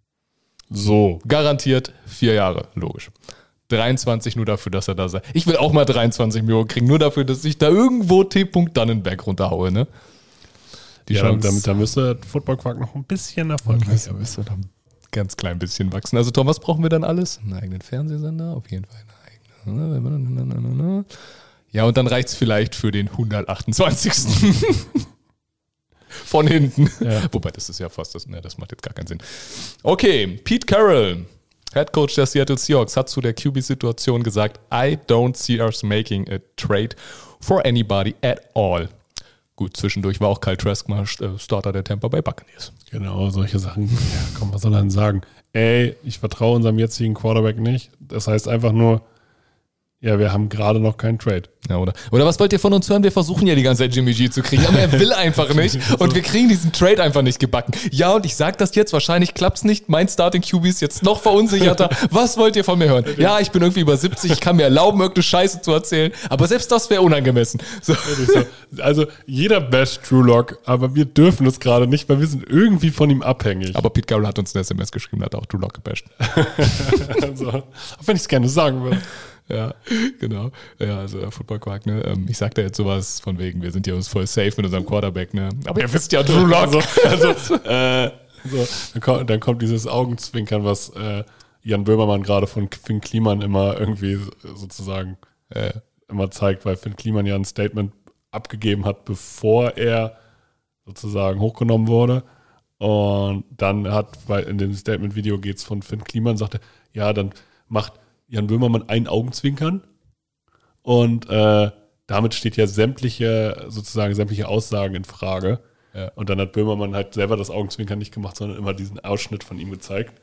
Speaker 3: So.
Speaker 5: Garantiert 4 Jahre, logisch. 23 nur dafür, dass er da sei. Ich will auch mal 23 Millionen kriegen, nur dafür, dass ich da irgendwo T. Dannenberg runterhaue, ne?
Speaker 3: Da müsste Football Quark noch ein bisschen erfolgreicher werden.
Speaker 5: Müsste da ein ganz klein bisschen wachsen. Also Tom, was brauchen wir dann alles? Einen eigenen Fernsehsender? Auf jeden Fall einen eigenen. Ja, und dann reicht es vielleicht für den 128. von hinten.
Speaker 3: Ja.
Speaker 5: Wobei, das ist ja fast das macht jetzt gar keinen Sinn. Okay, Pete Carroll, Head Coach der Seattle Seahawks, hat zu der QB-Situation gesagt, I don't see us making a trade for anybody at all. Gut, zwischendurch war auch Kyle Trask mal Starter der Tampa Bay Buccaneers.
Speaker 3: Genau, solche Sachen. Ja, komm, was soll er denn sagen? Ey, ich vertraue unserem jetzigen Quarterback nicht. Das heißt einfach nur, ja, wir haben gerade noch keinen Trade.
Speaker 5: Ja, oder was wollt ihr von uns hören? Wir versuchen ja die ganze Zeit Jimmy G zu kriegen, aber er will einfach nicht und wir kriegen diesen Trade einfach nicht gebacken. Ja, und ich sag das jetzt, wahrscheinlich klappt's nicht. Mein Starting QB ist jetzt noch verunsicherter. Was wollt ihr von mir hören? Ja, ich bin irgendwie über 70, ich kann mir erlauben, irgendeine Scheiße zu erzählen, aber selbst das wäre unangemessen. So.
Speaker 3: Also jeder basht Drew Lock, aber wir dürfen es gerade nicht, weil wir sind irgendwie von ihm abhängig.
Speaker 5: Aber Pete Carroll hat uns eine SMS geschrieben, hat auch Drew Lock gebasht.
Speaker 3: Also, auch wenn ich es gerne sagen würde.
Speaker 5: Ja, genau. Ja, also der Football-Quark, ne? Ich sag da jetzt sowas von wegen, wir sind ja uns voll safe mit unserem Quarterback, ne? Aber ihr wisst ja, Drew Lock.
Speaker 3: Dann kommt dieses Augenzwinkern, was Jan Böhmermann gerade von Finn Kliman immer irgendwie sozusagen immer zeigt, weil Finn Kliman ja ein Statement abgegeben hat, bevor er sozusagen hochgenommen wurde. Und dann weil in dem Statement-Video geht es von Finn Kliman, sagte, ja, dann macht Jan Böhmermann ein Augenzwinkern und damit steht ja sämtliche Aussagen in Frage. Ja. Und dann hat Böhmermann halt selber das Augenzwinkern nicht gemacht, sondern immer diesen Ausschnitt von ihm gezeigt.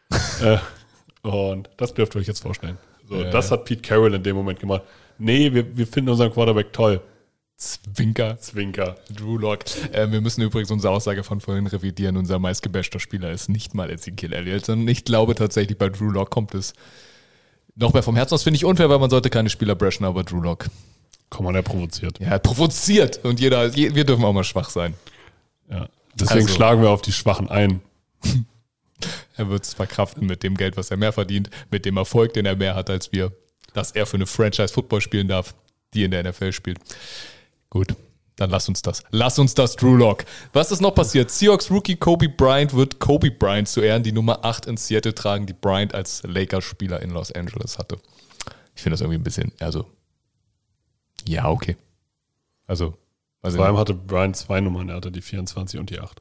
Speaker 3: Und das dürft ihr euch jetzt vorstellen. So, das hat Pete Carroll in dem Moment gemacht. Nee, wir finden unseren Quarterback toll.
Speaker 5: Zwinker. Drew Lock. Wir müssen übrigens unsere Aussage von vorhin revidieren. Unser meistgebashter Spieler ist nicht mal Ezekiel Elliott, sondern ich glaube tatsächlich, bei Drew Lock kommt es noch mehr vom Herzen aus. Finde ich unfair, weil man sollte keine Spieler bashen, aber Drew Lock.
Speaker 3: Komm mal, der provoziert.
Speaker 5: Ja, provoziert. Und wir dürfen auch mal schwach sein.
Speaker 3: Ja. Deswegen schlagen wir auf die Schwachen ein.
Speaker 5: Er wird es verkraften mit dem Geld, was er mehr verdient, mit dem Erfolg, den er mehr hat als wir, dass er für eine Franchise Football spielen darf, die in der NFL spielt. Gut, dann lass uns das, Drew Lock. Was ist noch passiert? Seahawks Rookie Kobe Bryant wird Kobe Bryant zu Ehren die Nummer 8 in Seattle tragen, die Bryant als Lakers-Spieler in Los Angeles hatte. Ich finde das irgendwie ein bisschen, ja, okay. Also
Speaker 3: vor allem hatte Bryant 2 Nummern, er hatte die 24 und die 8.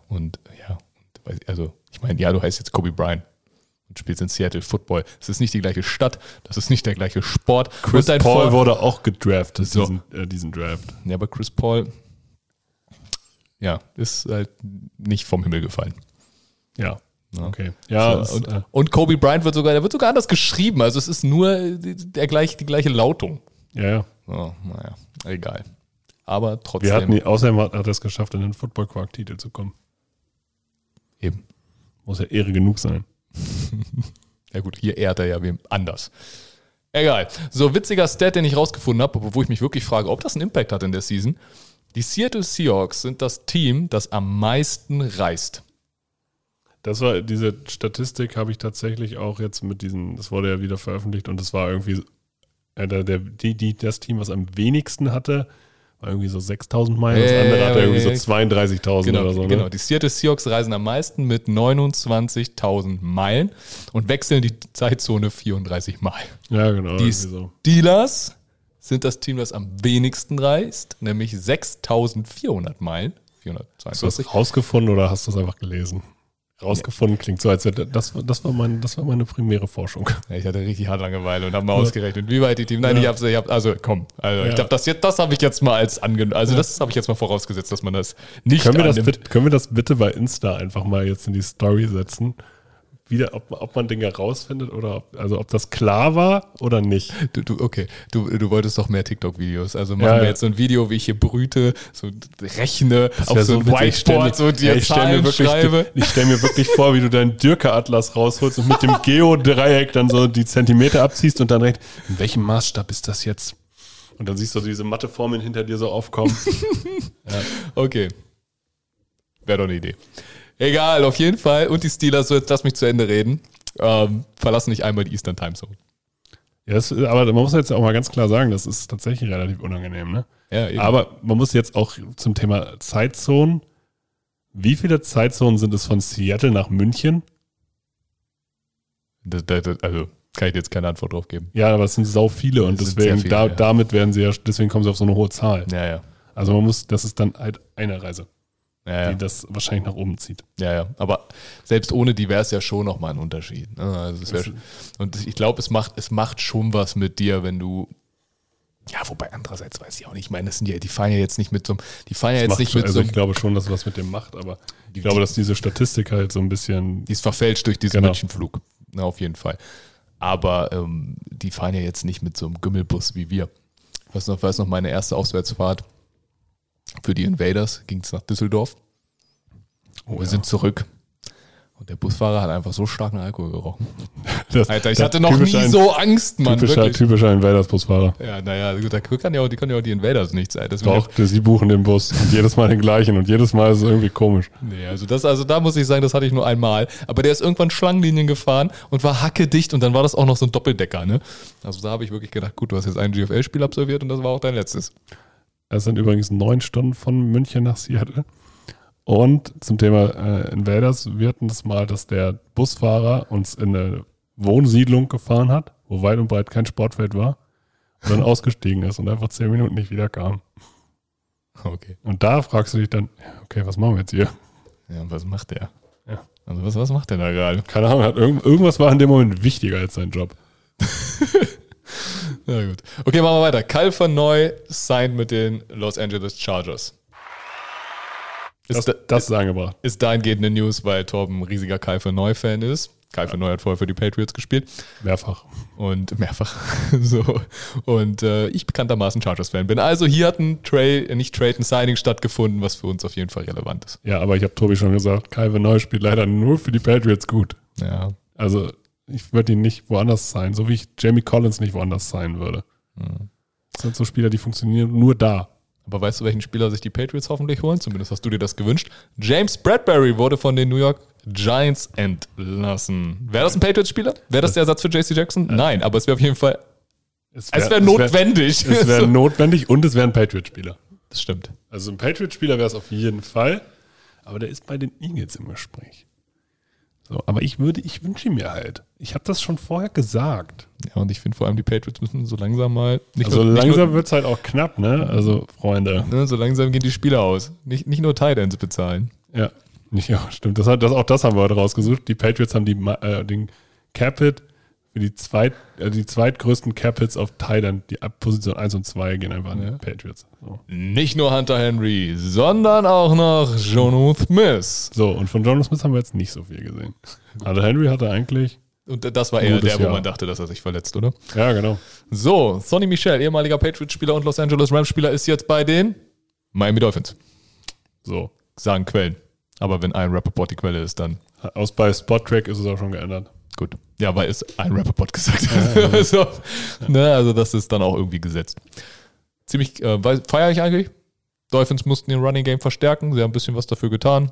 Speaker 5: Ich meine, du heißt jetzt Kobe Bryant und spielst in Seattle Football. Es ist nicht die gleiche Stadt, das ist nicht der gleiche Sport.
Speaker 3: Chris Paul wurde auch gedraftet, diesen Draft.
Speaker 5: Ja, aber Chris Paul, ist halt nicht vom Himmel gefallen.
Speaker 3: Ja, okay. Ja,
Speaker 5: und Kobe Bryant wird sogar anders geschrieben, also es ist nur die gleiche Lautung.
Speaker 3: Ja.
Speaker 5: Oh, naja, egal. Aber trotzdem.
Speaker 3: Außerdem hat er es geschafft, in den Football-Quark-Titel zu kommen.
Speaker 5: Eben.
Speaker 3: Muss ja Ehre genug sein.
Speaker 5: Ja gut, hier ehrt er ja wem anders. Egal. So, witziger Stat, den ich rausgefunden habe, wo ich mich wirklich frage, ob das einen Impact hat in der Season. Die Seattle Seahawks sind das Team, das am meisten reist.
Speaker 3: Diese Statistik habe ich tatsächlich auch jetzt das wurde ja wieder veröffentlicht und das war irgendwie das Team, was am wenigsten hatte, war irgendwie so 6.000 Meilen, das andere hatte irgendwie so 32.000 oder so. Ne?
Speaker 5: Genau, die Seattle Seahawks reisen am meisten mit 29.000 Meilen und wechseln die Zeitzone 34 Mal.
Speaker 3: Ja, genau.
Speaker 5: Die Steelers sind das Team, das am wenigsten reist, nämlich 6.400 Meilen. 442.
Speaker 3: Hast du das rausgefunden oder hast du es einfach gelesen? Rausgefunden klingt so, als wäre das war meine primäre Forschung.
Speaker 5: Ja, ich hatte richtig hart Langeweile und habe mal ausgerechnet, wie weit die Team. Nein, ich glaube, das habe ich jetzt mal das habe ich jetzt mal vorausgesetzt, dass man das nicht
Speaker 3: Können wir das bitte bei Insta einfach mal jetzt in die Story setzen? Wieder, ob man Dinge rausfindet oder ob das klar war oder nicht.
Speaker 5: Du wolltest doch mehr TikTok-Videos. Also machen wir jetzt so ein Video, wie ich hier brüte, so rechne, auf so ein Whiteboard so dir Zahlen schreibe.
Speaker 3: Ich stelle mir wirklich vor, wie du deinen Dürke-Atlas rausholst und mit dem Geodreieck dann so die Zentimeter abziehst und dann direkt, in welchem Maßstab ist das jetzt? Und dann siehst du diese Matheformeln hinter dir so aufkommen.
Speaker 5: Ja. Okay. Wäre doch eine Idee. Egal, auf jeden Fall. Und die Steelers, so jetzt lass mich zu Ende reden, verlassen nicht einmal die Eastern Time Zone.
Speaker 3: Ja, aber man muss jetzt auch mal ganz klar sagen, das ist tatsächlich relativ unangenehm, ne?
Speaker 5: Ja, eben.
Speaker 3: Aber man muss jetzt auch zum Thema Zeitzonen. Wie viele Zeitzonen sind es von Seattle nach München?
Speaker 5: Also kann ich jetzt keine Antwort drauf geben.
Speaker 3: Ja, aber es sind sau viele und deswegen, deswegen kommen sie auf so eine hohe Zahl.
Speaker 5: Ja.
Speaker 3: Also das ist dann halt eine Reise. die das wahrscheinlich nach oben zieht.
Speaker 5: Ja. Aber selbst ohne die wäre es ja schon nochmal ein Unterschied. Ne? Also und ich glaube, es macht schon was mit dir, wenn du. Ja, wobei andererseits weiß ich auch nicht. Ich meine, die fahren ja jetzt nicht mit so einem.
Speaker 3: Ich glaube schon, dass was mit dem macht, aber ich glaube, dass diese Statistik halt so ein bisschen.
Speaker 5: Die ist verfälscht durch diesen Münchenflug. Na, auf jeden Fall. Aber die fahren ja jetzt nicht mit so einem Gümmelbus wie wir. Ich weiß noch, meine erste Auswärtsfahrt für die Invaders ging es nach Düsseldorf. Wir sind zurück. Und der Busfahrer hat einfach so starken Alkohol gerochen. Alter, ich hatte noch nie so Angst, Mann.
Speaker 3: Typischer Invaders-Busfahrer.
Speaker 5: Ja, naja, die können ja auch die Invaders nicht sein.
Speaker 3: Doch, sie buchen den Bus und jedes Mal den gleichen und jedes Mal ist es irgendwie komisch.
Speaker 5: Nee, also da muss ich sagen, das hatte ich nur einmal. Aber der ist irgendwann Schlangenlinien gefahren und war hackedicht und dann war das auch noch so ein Doppeldecker, ne? Also da habe ich wirklich gedacht, gut, du hast jetzt ein GFL-Spiel absolviert und das war auch dein letztes.
Speaker 3: Es sind übrigens 9 Stunden von München nach Seattle. Und zum Thema Invaders, wir hatten das mal, dass der Busfahrer uns in eine Wohnsiedlung gefahren hat, wo weit und breit kein Sportfeld war, und dann ausgestiegen ist und einfach 10 Minuten nicht wiederkam.
Speaker 5: Okay.
Speaker 3: Und da fragst du dich dann, okay, was machen wir jetzt hier?
Speaker 5: Ja, und was macht der?
Speaker 3: Ja.
Speaker 5: Also was macht der da gerade?
Speaker 3: Keine Ahnung, irgendwas war in dem Moment wichtiger als sein Job.
Speaker 5: Na gut. Okay, machen wir weiter. Kyle Van Noy signed mit den Los Angeles Chargers.
Speaker 3: Das ist angebracht.
Speaker 5: Ist dahingehend eine News, weil Torben ein riesiger Kyle Van Noy-Fan ist. Kyle Van Noy hat vorher für die Patriots gespielt.
Speaker 3: Mehrfach.
Speaker 5: So. Und ich bekanntermaßen Chargers-Fan bin. Also hier hat ein Signing stattgefunden, was für uns auf jeden Fall relevant ist.
Speaker 3: Ja, aber ich habe Tobi schon gesagt, Kyle Van Noy spielt leider nur für die Patriots gut.
Speaker 5: Ja.
Speaker 3: Also ich würde ihn nicht woanders sein, so wie ich Jamie Collins nicht woanders sein würde. Das sind so Spieler, die funktionieren nur da.
Speaker 5: Aber weißt du, welchen Spieler sich die Patriots hoffentlich holen? Zumindest hast du dir das gewünscht. James Bradbury wurde von den New York Giants entlassen. Wäre das ein Patriots-Spieler? Wäre das der Ersatz für JC Jackson? Nein, aber es wäre auf jeden Fall. Es wäre notwendig.
Speaker 3: Es wäre notwendig und es wäre ein Patriots-Spieler.
Speaker 5: Das stimmt.
Speaker 3: Also ein Patriots-Spieler wäre es auf jeden Fall. Aber der ist bei den Eagles im Gespräch. So, aber ich wünsche ihn mir halt. Ich habe das schon vorher gesagt.
Speaker 5: Ja, und ich finde vor allem, die Patriots müssen so langsam mal.
Speaker 3: Langsam wird es halt auch knapp, ne? Also, Freunde.
Speaker 5: Ne, so langsam gehen die Spieler aus. Nicht nur Tight Ends bezahlen.
Speaker 3: Ja, stimmt. Das haben wir heute rausgesucht. Die Patriots haben den Cap-Hit für die zweitgrößten Cap-Hits auf Tight End. Die Position 1 und 2 gehen einfach an die Patriots. So.
Speaker 5: Nicht nur Hunter Henry, sondern auch noch Jonnu Smith.
Speaker 3: So, und von Jonnu Smith haben wir jetzt nicht so viel gesehen. Hunter Henry hatte eigentlich.
Speaker 5: Und das war eher der, wo man dachte, dass er sich verletzt, oder?
Speaker 3: Ja, genau.
Speaker 5: So, Sonny Michel, ehemaliger Patriots-Spieler und Los Angeles Rams-Spieler, ist jetzt bei den Miami Dolphins. So, sagen Quellen. Aber wenn ein Rappaport die Quelle ist, dann.
Speaker 3: Bei Spot-Track ist es auch schon geändert.
Speaker 5: Gut. Ja, weil es ein Rappaport gesagt hat. Ja. So, ne, also das ist dann auch irgendwie gesetzt. Ziemlich feiere ich eigentlich. Dolphins mussten den Running Game verstärken. Sie haben ein bisschen was dafür getan.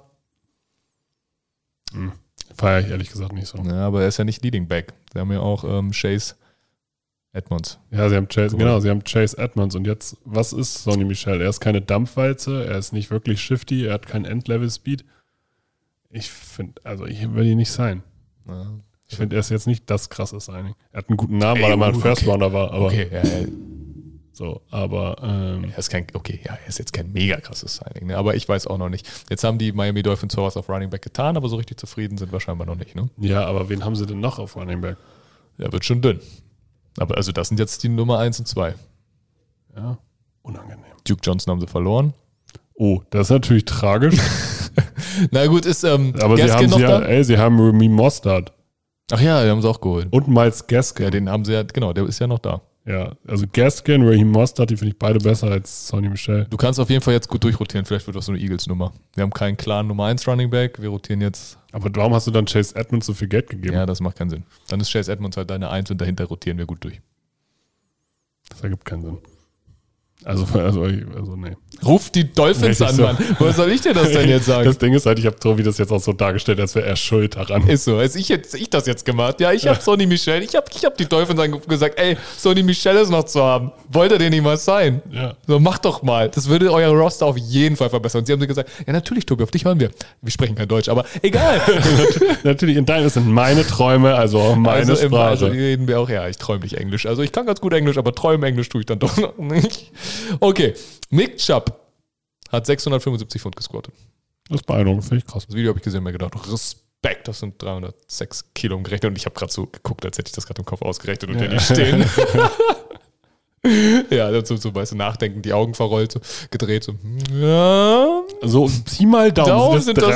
Speaker 3: Feiere ich ehrlich gesagt nicht so.
Speaker 5: Ja, aber er ist ja nicht Leading Back. Sie haben ja auch Chase Edmonds.
Speaker 3: Ja, sie haben Chase Edmonds. Und jetzt, was ist Sonny Michel? Er ist keine Dampfwalze, er ist nicht wirklich shifty, er hat keinen End-Level-Speed. Ich will ihn nicht sein. Ja. Ich finde, er ist jetzt nicht das krasse Signing. Er hat einen guten Namen, weil er mal ein First-Rounder war. Aber so, aber
Speaker 5: er ist jetzt kein mega krasses Signing, ne? Aber ich weiß auch noch nicht. Jetzt haben die Miami Dolphins was auf Running Back getan, aber so richtig zufrieden sind wir scheinbar noch nicht, ne?
Speaker 3: Ja, aber wen haben sie denn noch auf Running Back?
Speaker 5: Der wird schon dünn. Aber also das sind jetzt die Nummer 1 und 2.
Speaker 3: Ja, unangenehm.
Speaker 5: Duke Johnson haben sie verloren.
Speaker 3: Oh, das ist natürlich tragisch.
Speaker 5: Na gut, ist
Speaker 3: aber sie haben Remy Mostert.
Speaker 5: Ach ja, die haben sie auch geholt.
Speaker 3: Und Miles Gaskin.
Speaker 5: Ja, den haben sie ja, genau, der ist ja noch da.
Speaker 3: Ja, also Gaskin, Raheem Mostert, die finde ich beide besser als Sonny Michel.
Speaker 5: Du kannst auf jeden Fall jetzt gut durchrotieren, vielleicht wird das so eine Eagles-Nummer. Wir haben keinen klaren Nummer 1 Running Back, wir rotieren jetzt.
Speaker 3: Aber warum hast du dann Chase Edmonds so viel Geld gegeben?
Speaker 5: Ja, das macht keinen Sinn. Dann ist Chase Edmonds halt deine 1 und dahinter rotieren wir gut durch.
Speaker 3: Das ergibt keinen Sinn. Also nee.
Speaker 5: Ruf die Dolphins an, Mann. Was soll ich dir das denn jetzt sagen?
Speaker 3: Das Ding ist halt, ich habe Tobi das jetzt auch so dargestellt, als wäre er schuld daran.
Speaker 5: Ist so. Als ich das jetzt gemacht. Ja, ich habe Sonny Michel. Ich hab die Dolphins angerufen und gesagt, ey, Sonny Michel ist noch zu haben. Wollt ihr den nicht mal sein?
Speaker 3: Ja.
Speaker 5: So, macht doch mal. Das würde euer Roster auf jeden Fall verbessern. Und sie haben gesagt, ja, natürlich, Tobi, auf dich hören wir. Wir sprechen kein Deutsch, aber egal.
Speaker 3: Natürlich, in deinem sind meine Träume, also auch meine Sprache.
Speaker 5: Also reden wir auch, ja, ich träume nicht Englisch. Also ich kann ganz gut Englisch, aber träumen Englisch tue ich dann doch noch nicht. Okay. Nick Chubb hat 675 Pfund gesquattet.
Speaker 3: Das ist beeindruckend, finde ich krass.
Speaker 5: Das Video habe ich gesehen und mir gedacht, Respekt, das sind 306 Kilo umgerechnet. Und ich habe gerade so geguckt, als hätte ich das gerade im Kopf ausgerechnet und der nicht stehen. Ja, dazu so weißt du, nachdenken, die Augen verrollt, so, gedreht, so. Ja.
Speaker 3: So, Pi mal Daumen
Speaker 5: Sind
Speaker 3: das
Speaker 5: das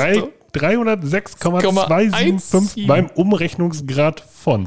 Speaker 3: 306,275 beim Umrechnungsgrad von.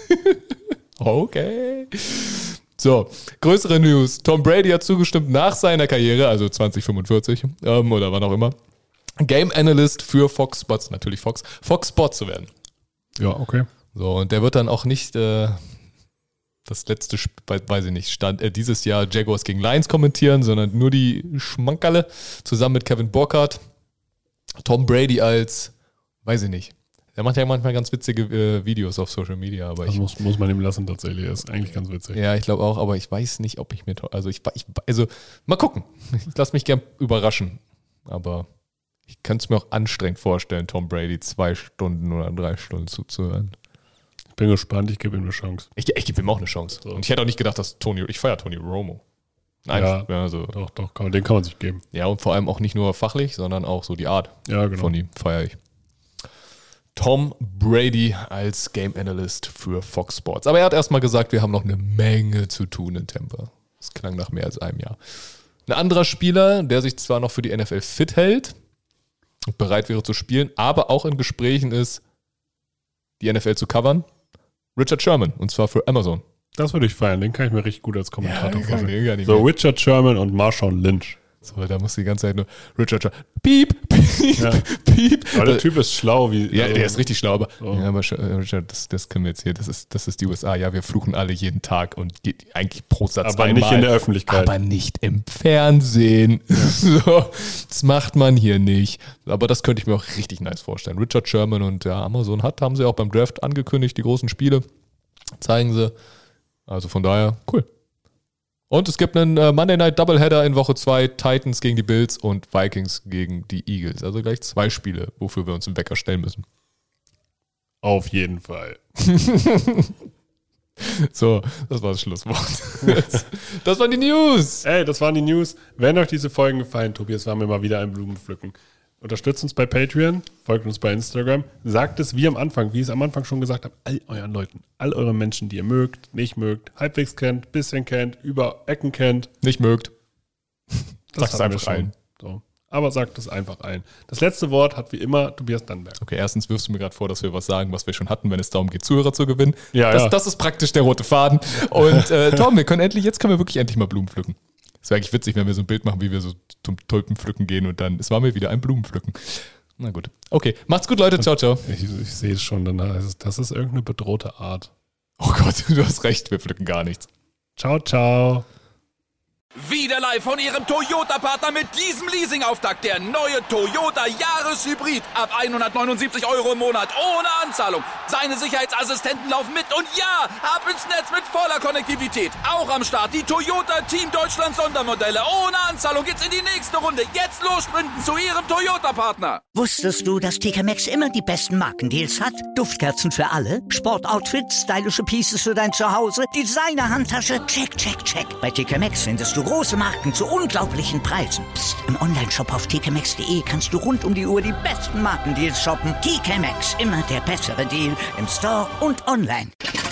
Speaker 5: Okay. So, größere News. Tom Brady hat zugestimmt, nach seiner Karriere, also 2045 oder wann auch immer, Game Analyst für Fox Sports, natürlich Fox Sports zu werden.
Speaker 3: Ja, okay.
Speaker 5: So, und der wird dann auch nicht das letzte, weiß ich nicht, dieses Jahr Jaguars gegen Lions kommentieren, sondern nur die Schmankerle zusammen mit Kevin Burkhardt. Tom Brady als, weiß ich nicht. Der macht ja manchmal ganz witzige Videos auf Social Media, aber
Speaker 3: das muss man ihm lassen tatsächlich. Er ist eigentlich ganz witzig.
Speaker 5: Ja, ich glaube auch, aber ich weiß nicht, ob ich mir, also mal gucken. Ich lasse mich gern überraschen, aber ich könnte es mir auch anstrengend vorstellen, Tom Brady 2 Stunden oder 3 Stunden zuzuhören.
Speaker 3: Ich bin gespannt, ich gebe ihm eine Chance.
Speaker 5: Ich gebe ihm auch eine Chance. So. Und ich hätte auch nicht gedacht, dass ich feiere Tony Romo. Nein,
Speaker 3: ja,
Speaker 5: also,
Speaker 3: doch, den kann man sich geben.
Speaker 5: Ja, und vor allem auch nicht nur fachlich, sondern auch so die Art von ihm feiere ich. Tom Brady als Game Analyst für Fox Sports. Aber er hat erstmal gesagt, wir haben noch eine Menge zu tun in Tampa. Das klang nach mehr als einem Jahr. Ein anderer Spieler, der sich zwar noch für die NFL fit hält und bereit wäre zu spielen, aber auch in Gesprächen ist, die NFL zu covern, Richard Sherman, und zwar für Amazon.
Speaker 3: Das würde ich feiern, den kann ich mir richtig gut als Kommentator vorstellen.
Speaker 5: So,
Speaker 3: Richard Sherman und Marshawn Lynch.
Speaker 5: So, da muss die ganze Zeit nur Richard Sherman, piep, piep,
Speaker 3: ja.
Speaker 5: piep.
Speaker 3: Aber der Typ ist schlau.
Speaker 5: Ja, der ist richtig schlau, aber, ja, aber Richard, das können wir jetzt hier, das ist die USA. Ja, wir fluchen alle jeden Tag und geht eigentlich pro Satz
Speaker 3: aber
Speaker 5: einmal.
Speaker 3: Nicht in der Öffentlichkeit.
Speaker 5: Aber nicht im Fernsehen. Ja. So, das macht man hier nicht. Aber das könnte ich mir auch richtig nice vorstellen. Richard Sherman und Amazon haben sie auch beim Draft angekündigt, die großen Spiele zeigen sie. Also von daher, cool. Und es gibt einen Monday Night Doubleheader in Woche 2, Titans gegen die Bills und Vikings gegen die Eagles. Also gleich 2 Spiele, wofür wir uns im Wecker stellen müssen.
Speaker 3: Auf jeden Fall.
Speaker 5: So, das war das Schlusswort. Das waren die News.
Speaker 3: Ey, das waren die News. Wenn euch diese Folgen gefallen, Tobias, waren wir mal wieder ein Blumenpflücken. Unterstützt uns bei Patreon, folgt uns bei Instagram, sagt es wie ich es am Anfang schon gesagt habe, all euren Leuten, all euren Menschen, die ihr mögt, nicht mögt, halbwegs kennt, bisschen kennt, über Ecken kennt.
Speaker 5: Nicht mögt.
Speaker 3: Sagt es einfach allen. So. Aber sagt es einfach allen. Das letzte Wort hat wie immer Tobias Dannenberg.
Speaker 5: Okay, erstens wirfst du mir gerade vor, dass wir was sagen, was wir schon hatten, wenn es darum geht, Zuhörer zu gewinnen.
Speaker 3: Ja,
Speaker 5: das ist praktisch der rote Faden. Und Tom, jetzt können wir wirklich endlich mal Blumen pflücken. Es wäre eigentlich witzig, wenn wir so ein Bild machen, wie wir so zum Tulpenpflücken gehen und dann, es war mir wieder ein Blumenpflücken. Na gut. Okay, macht's gut, Leute. Ciao, ciao.
Speaker 3: Ich sehe es schon, dann heißt es, das ist irgendeine bedrohte Art.
Speaker 5: Oh Gott, du hast recht, wir pflücken gar nichts.
Speaker 3: Ciao, ciao.
Speaker 2: Wieder live von Ihrem Toyota-Partner mit diesem Leasing-Auftakt. Der neue Toyota Jahreshybrid. Ab 179 € im Monat. Ohne Anzahlung. Seine Sicherheitsassistenten laufen mit. Und ja, ab ins Netz mit voller Konnektivität. Auch am Start die Toyota Team Deutschland Sondermodelle. Ohne Anzahlung geht's in die nächste Runde. Jetzt los sprinten zu Ihrem Toyota-Partner.
Speaker 1: Wusstest du, dass TK Maxx immer die besten Markendeals hat? Duftkerzen für alle, Sportoutfits, stylische Pieces für dein Zuhause, Designer-Handtasche, check, check, check. Bei TK Maxx findest du große Marken zu unglaublichen Preisen. Psst. Im Onlineshop auf tkmaxx.de kannst du rund um die Uhr die besten Markendeals shoppen. TK Maxx, immer der bessere Deal im Store und online.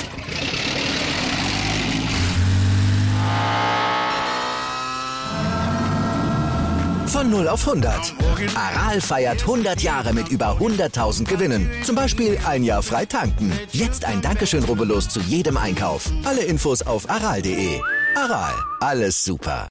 Speaker 6: Von 0 auf 100. Aral feiert 100 Jahre mit über 100.000 Gewinnen. Zum Beispiel ein Jahr frei tanken. Jetzt ein Dankeschön, rubbellos zu jedem Einkauf. Alle Infos auf aral.de. Aral, alles super.